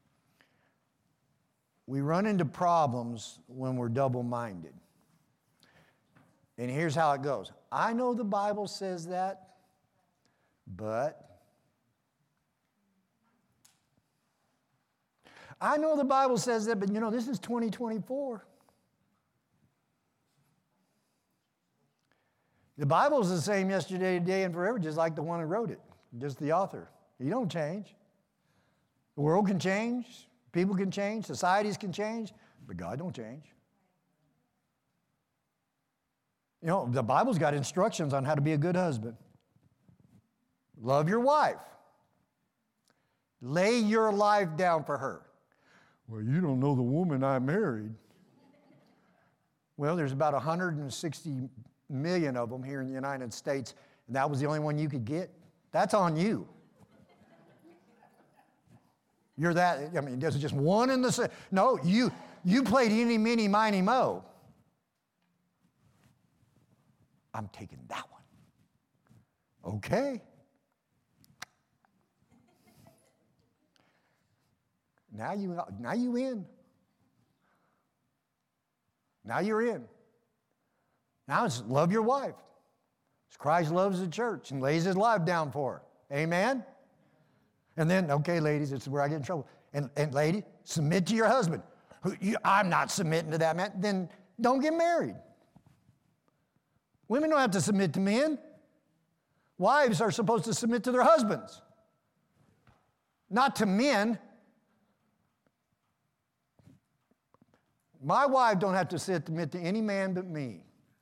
We run into problems when we're double-minded. And here's how it goes. I know the Bible says that, but I know the Bible says that, but you know, this is twenty twenty-four. The Bible is the same yesterday, today, and forever, just like the one who wrote it, just the author. You don't change. The world can change, people can change, societies can change, but God don't change. You know, the Bible's got instructions on how to be a good husband. Love your wife. Lay your life down for her. Well, you don't know the woman I married. Well, there's about one hundred sixty million of them here in the United States, and that was the only one you could get. That's on you. You're that, I mean, there's just one in the same. No, you, you played eeny, meeny, miny, mo. I'm taking that one. Okay. Now you, now you in. Now you're in. Now it's love your wife. As Christ loves the church and lays his life down for her. Amen? And then, okay, ladies, this is where I get in trouble. And, and lady, submit to your husband. Who, you, I'm not submitting to that man. Then don't get married. Women don't have to submit to men. Wives are supposed to submit to their husbands, not to men. My wife don't have to submit to any man but me.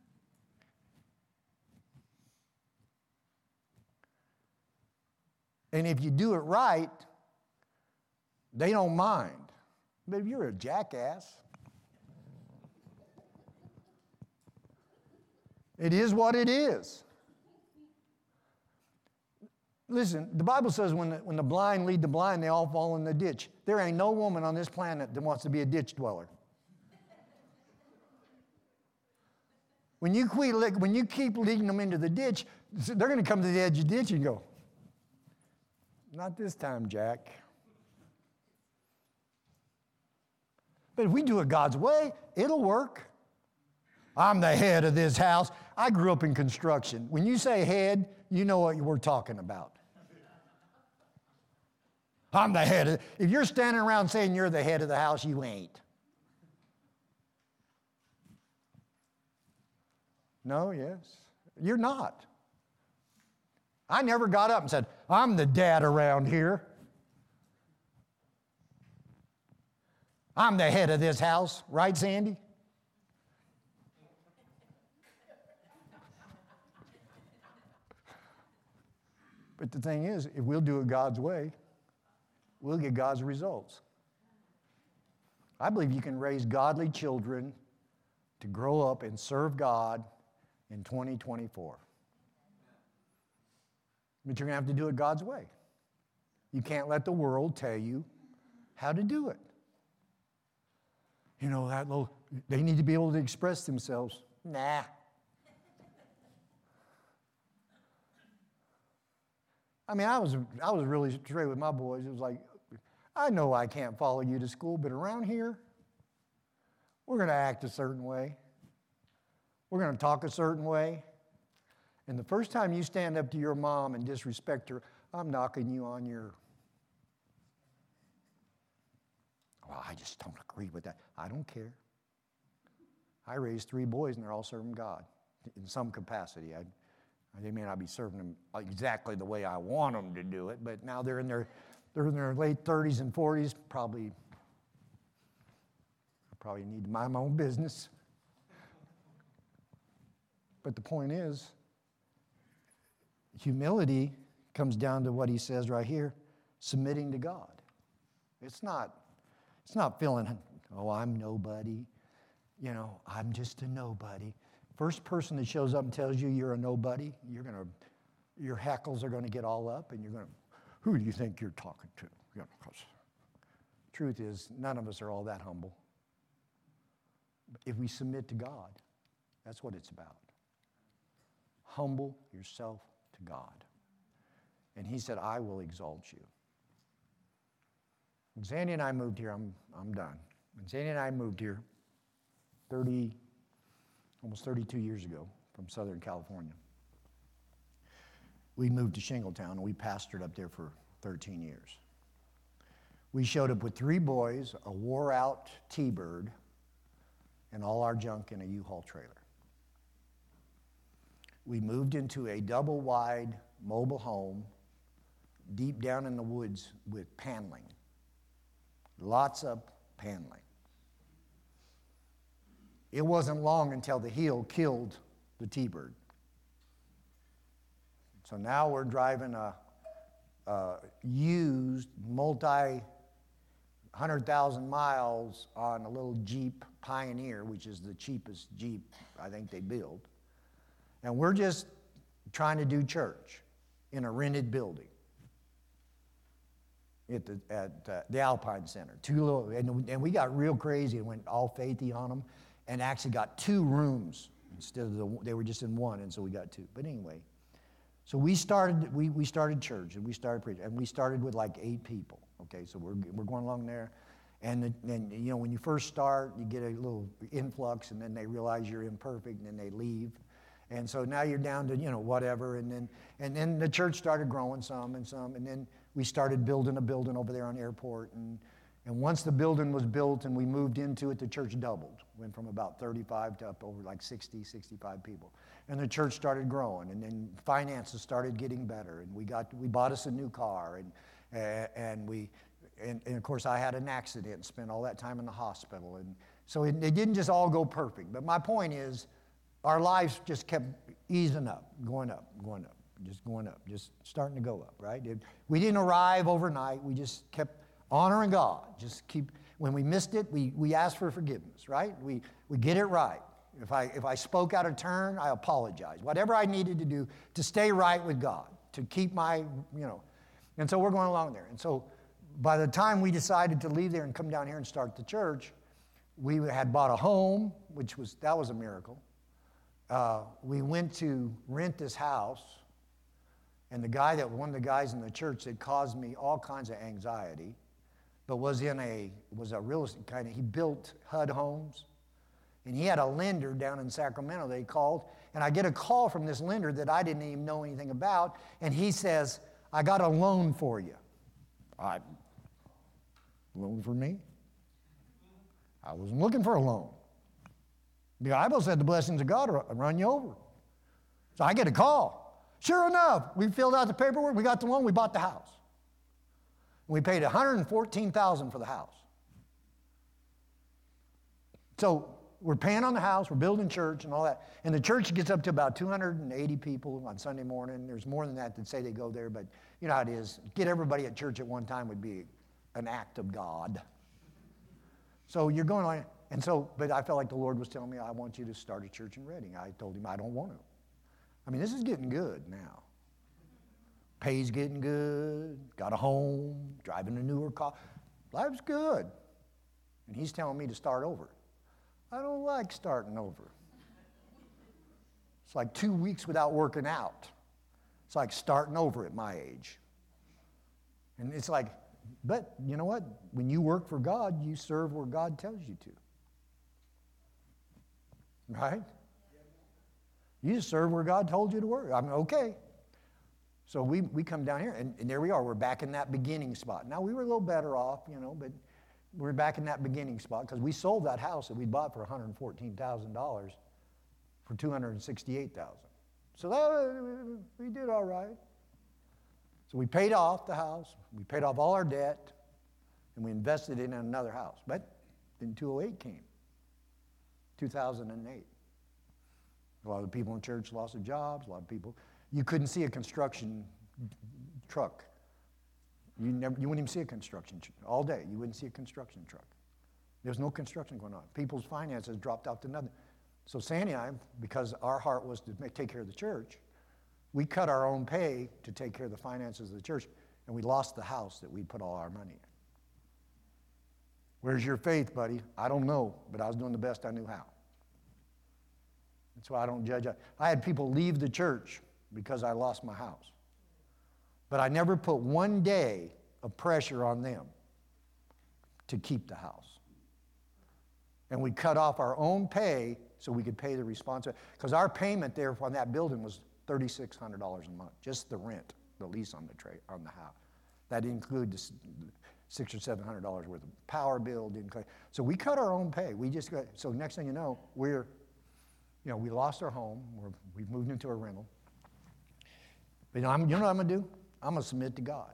And if you do it right, they don't mind. But if you're a jackass, it is what it is. Listen, the Bible says when the, when the blind lead the blind, they all fall in the ditch. There ain't no woman on this planet that wants to be a ditch dweller. When you, quit, when you keep leading them into the ditch, they're going to come to the edge of the ditch and go, not this time, Jack. But if we do it God's way, it'll work. I'm the head of this house. I grew up in construction. When you say head, you know what we're talking about. I'm the head of, if you're standing around saying you're the head of the house, you ain't. No, yes. You're not. I never got up and said, I'm the dad around here. I'm the head of this house. Right, Sandy? But the thing is, if we'll do it God's way, we'll get God's results. I believe you can raise godly children to grow up and serve God in twenty twenty-four. But you're going to have to do it God's way. You can't let the world tell you how to do it. You know, that little, they need to be able to express themselves. Nah. I mean, I was, I was really straight with my boys. It was like, I know I can't follow you to school, but around here, we're going to act a certain way. We're going to talk a certain way. And the first time you stand up to your mom and disrespect her, I'm knocking you on your, well, I just don't agree with that. I don't care. I raised three boys, and they're all serving God in some capacity. I, they may not be serving them exactly the way I want them to do it, but now they're in their, they're in their late thirties and forties, probably, I probably need to mind my own business. But the point is, humility comes down to what he says right here, submitting to God. It's not, it's not feeling, oh, I'm nobody. You know, I'm just a nobody. First person that shows up and tells you you're a nobody, you're gonna, your hackles are gonna get all up, and you're gonna, who do you think you're talking to? You know, 'cause truth is, none of us are all that humble. If we submit to God, that's what it's about. Humble yourself to God. And he said, I will exalt you. When Sandy and I moved here, I'm, I'm done. When Sandy and I moved here thirty, almost thirty-two years ago from Southern California, we moved to Shingletown, and we pastored up there for thirteen years. We showed up with three boys, a wore-out T-Bird, and all our junk in a U-Haul trailer. We moved into a double-wide mobile home deep down in the woods with paneling. Lots of paneling. It wasn't long until the heel killed the T-Bird. So now we're driving a, a used multi hundred thousand miles on a little Jeep Pioneer, which is the cheapest Jeep I think they build. And we're just trying to do church in a rented building at the, at, uh, the Alpine Center. Two little, and, and we got real crazy and went all faithy on them and actually got two rooms instead of the, they were just in one, and so we got two. But anyway, so we started, we, we started church, and we started preaching, and we started with like eight people, okay? So we're, we're going along there, and then, you know, when you first start, you get a little influx, and then they realize you're imperfect, and then they leave. And so now you're down to, you know, whatever, and then and then the church started growing some and some, and then we started building a building over there on Airport, and and once the building was built and we moved into it, the church doubled, went from about thirty-five to up over like sixty, sixty-five people, and the church started growing, and then finances started getting better, and we got we bought us a new car, and uh, and we and, and of course I had an accident and spent all that time in the hospital, and so it, it didn't just all go perfect, but my point is, our lives just kept easing up, going up, going up, just going up, just starting to go up, right? It, we didn't arrive overnight. We just kept honoring God. Just keep, when we missed it, we, we asked for forgiveness, right? We, we get it right. If I, if I spoke out of turn, I apologize. Whatever I needed to do to stay right with God, to keep my, you know. And so we're going along there. And so by the time we decided to leave there and come down here and start the church, we had bought a home, which was, that was a miracle. Uh, we went to rent this house, and the guy that, one of the guys in the church that caused me all kinds of anxiety, but was in a, was a real estate kind of, he built H U D homes, and he had a lender down in Sacramento that he called, and I get a call from this lender that I didn't even know anything about, and he says, I got a loan for you. I, loan for me? I wasn't looking for a loan. The Bible said the blessings of God run you over. So I get a call. Sure enough, we filled out the paperwork, we got the loan, we bought the house. We paid one hundred fourteen thousand dollars for the house. So we're paying on the house, we're building church and all that. And the church gets up to about two hundred eighty people on Sunday morning. There's more than that that say they go there, but you know how it is. Get everybody at church at one time would be an act of God. So you're going on. And so, but I felt like the Lord was telling me, I want you to start a church in Redding. I told him, I don't want to. I mean, this is getting good now. Pay's getting good, got a home, driving a newer car. Life's good. And he's telling me to start over. I don't like starting over. It's like two weeks without working out. It's like starting over at my age. And it's like, but you know what? When you work for God, you serve where God tells you to. Right? You just serve where God told you to work. I mean, okay. So we, we come down here, and, and there we are. We're back in that beginning spot. Now, we were a little better off, you know, but we're back in that beginning spot because we sold that house that we bought for one hundred fourteen thousand dollars for two hundred sixty-eight thousand dollars. So that, we did all right. So we paid off the house. We paid off all our debt, and we invested in another house. But then two oh eight came. two thousand eight. A lot of the people in church lost their jobs. A lot of people, you couldn't see a construction truck. You never, you wouldn't even see a construction truck all day. You wouldn't see a construction truck. There's no construction going on. People's finances dropped out to nothing. So Sandy and I, because our heart was to make, take care of the church, we cut our own pay to take care of the finances of the church, and we lost the house that we put all our money in. Where's your faith, buddy? I don't know, but I was doing the best I knew how. That's why I don't judge. I had people leave the church because I lost my house. But I never put one day of pressure on them. to keep the house. And we cut off our own pay so we could pay the responsibility. Because our payment there on that building was three thousand six hundred dollars a month, just the rent, the lease on the tra- on the house. That didn't include the six or seven hundred dollars worth of power bill. Didn't include. So we cut our own pay. We just got, so next thing you know, we're, you know, we lost our home. We're, we've moved into a rental. But you know, I'm, you know what I'm going to do? I'm going to submit to God.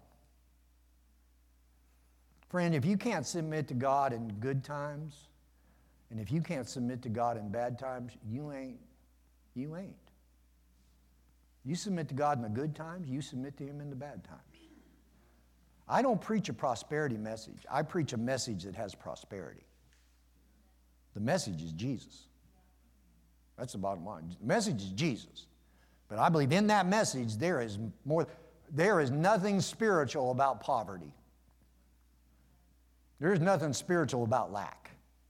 Friend, if you can't submit to God in good times, and if you can't submit to God in bad times, you ain't, you ain't. You submit to God in the good times, you submit to Him in the bad times. I don't preach a prosperity message. I preach a message that has prosperity. The message is Jesus. That's the bottom line. The message is Jesus. But I believe in that message there is more, there is nothing spiritual about poverty. There is nothing spiritual about lack.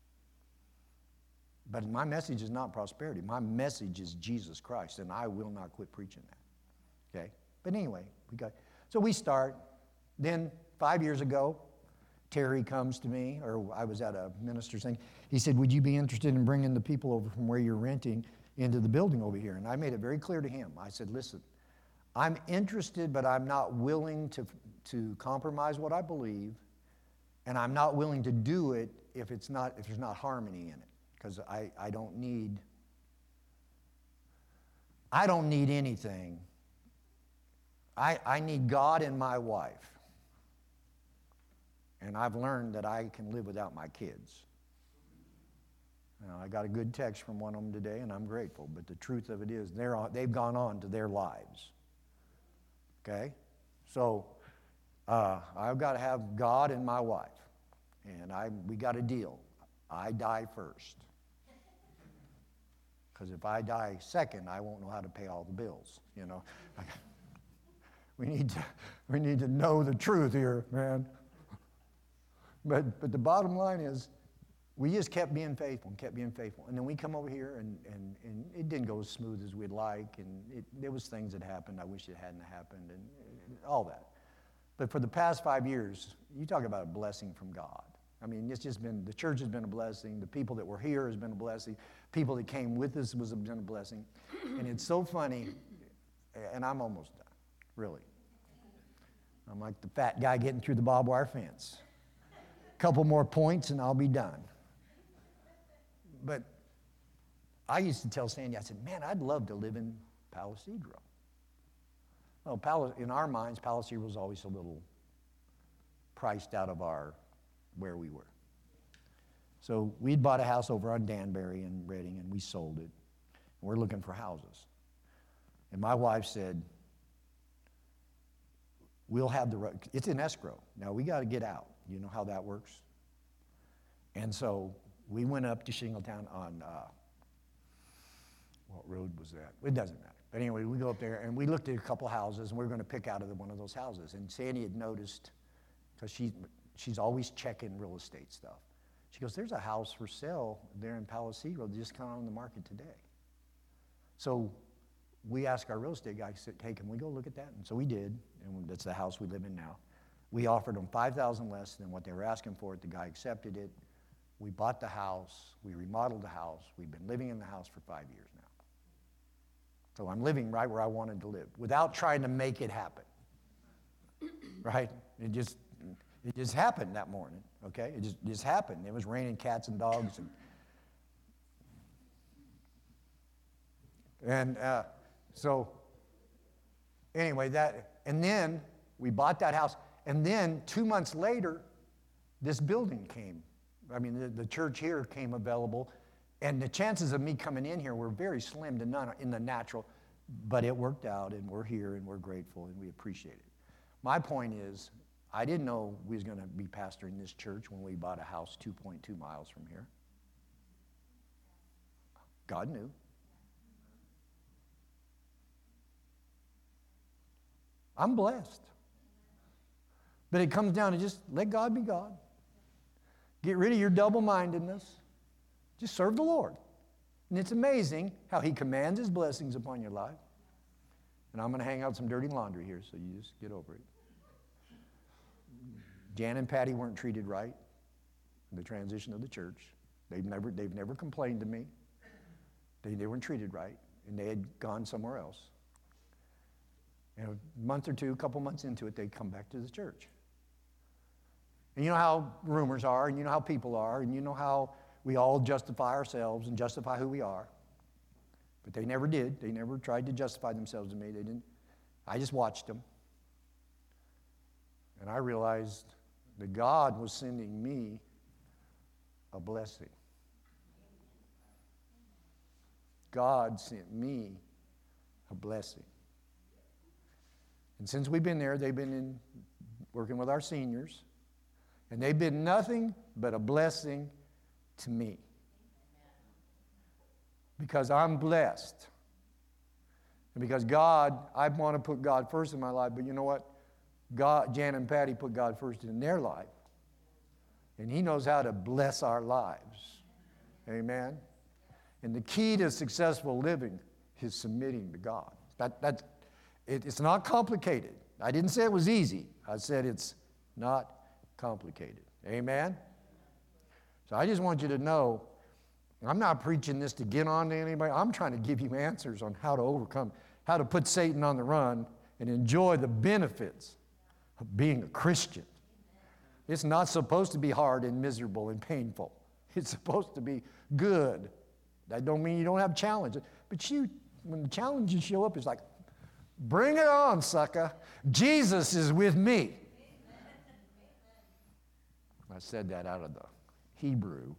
But my message is not prosperity. My message is Jesus Christ, and I will not quit preaching that. Okay? But anyway, we got, so we start. Then five years ago, Terry comes to me, or I was at a minister's thing. He said, would you be interested in bringing the people over from where you're renting into the building over here? And I made it very clear to him. I said, listen, I'm interested, but I'm not willing to, to compromise what I believe, and I'm not willing to do it if it's not, if there's not harmony in it. Because I, I don't need, I don't need anything. I, I need God and my wife. And I've learned that I can live without my kids. Now, I got a good text from one of them today, and I'm grateful. But the truth of it is, they're on, they've gone on to their lives. Okay? So, uh, I've got to have God and my wife. And I, we got a deal. I die first. Because if I die second, I won't know how to pay all the bills, you know. we need to, we need to know the truth here, man. But, but the bottom line is, we just kept being faithful and kept being faithful. And then we come over here, and, and, and it didn't go as smooth as we'd like, and it, there was things that happened I wish it hadn't happened, and, and all that. But for the past five years, you talk about a blessing from God. I mean, it's just been, the church has been a blessing. The people that were here has been a blessing. People that came with us was been a blessing. And it's so funny, and I'm almost done, really. I'm like the fat guy getting through the barbed wire fence. A couple more points and I'll be done. But I used to tell Sandy, I said, man, I'd love to live in Palo Cedro. Well, Palo, in our minds, Palo Cedro was always a little priced out of our where we were. So we'd bought a house over on Danbury in Redding, and we sold it. And we're looking for houses. And my wife said, we'll have the, it's in escrow. Now we got to get out. You know how that works? And so we went up to Shingletown on, uh, what road was that? It doesn't matter. But anyway, we go up there, and we looked at a couple houses, and we were going to pick out of the, one of those houses. And Sandy had noticed, because she, she's always checking real estate stuff. She goes, there's a house for sale there in Palo Cedro that just came on the market today. So we asked our real estate guy, said, hey, can we go look at that? And so we did, and that's the house we live in now. We offered them five thousand dollars less than what they were asking for it. The guy accepted it. We bought the house. We remodeled the house. We've been living in the house for five years now. So I'm living right where I wanted to live without trying to make it happen. Right? It just, it just happened that morning, okay? It just, it just happened. It was raining cats and dogs. And, and uh, so, anyway, that, and then we bought that house. And then two months later, this building came. I mean, the, the church here came available. And the chances of me coming in here were very slim to none in the natural. But it worked out, and we're here, and we're grateful, and we appreciate it. My point is, I didn't know we was going to be pastoring this church when we bought a house two point two miles from here. God knew. I'm blessed. But it comes down to just let God be God. Get rid of your double-mindedness. Just serve the Lord. And it's amazing how He commands His blessings upon your life. And I'm going to hang out some dirty laundry here, so you just get over it. Jan and Patty weren't treated right. the transition of the church. They've never, they've never complained to me. They, they weren't treated right, and they had gone somewhere else. And a month or two, a couple months into it, they'd come back to the church. And you know how rumors are, and you know how people are, and you know how we all justify ourselves and justify who we are. But they never did. They never tried to justify themselves to me. They didn't. I just watched them. And I realized that God was sending me a blessing. God sent me a blessing. And since we've been there, they've been in working with our seniors, and they've been nothing but a blessing to me. Because I'm blessed. And because God, I want to put God first in my life, but you know what? God, Jan and Patty put God first in their life. And He knows how to bless our lives. Amen? And the key to successful living is submitting to God. That, that, it, it's not complicated. I didn't say it was easy. I said it's not complicated. Amen? So I just want you to know, I'm not preaching this to get on to anybody. I'm trying to give you answers on how to overcome, how to put Satan on the run and enjoy the benefits of being a Christian. It's not supposed to be hard and miserable and painful. It's supposed to be good. That don't mean you don't have challenges. But you, when the challenges show up, it's like, bring it on, sucker. Jesus is with me. I said that out of the Hebrew.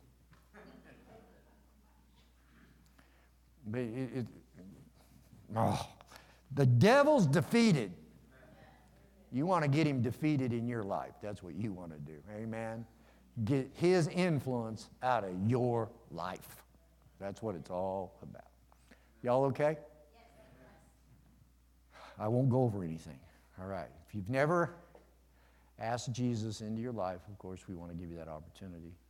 But it, it, oh, the devil's defeated. You want to get him defeated in your life. That's what you want to do. Amen? Get his influence out of your life. That's what it's all about. Y'all okay? I won't go over anything. All right. If you've never asked Jesus into your life, of course, we want to give you that opportunity.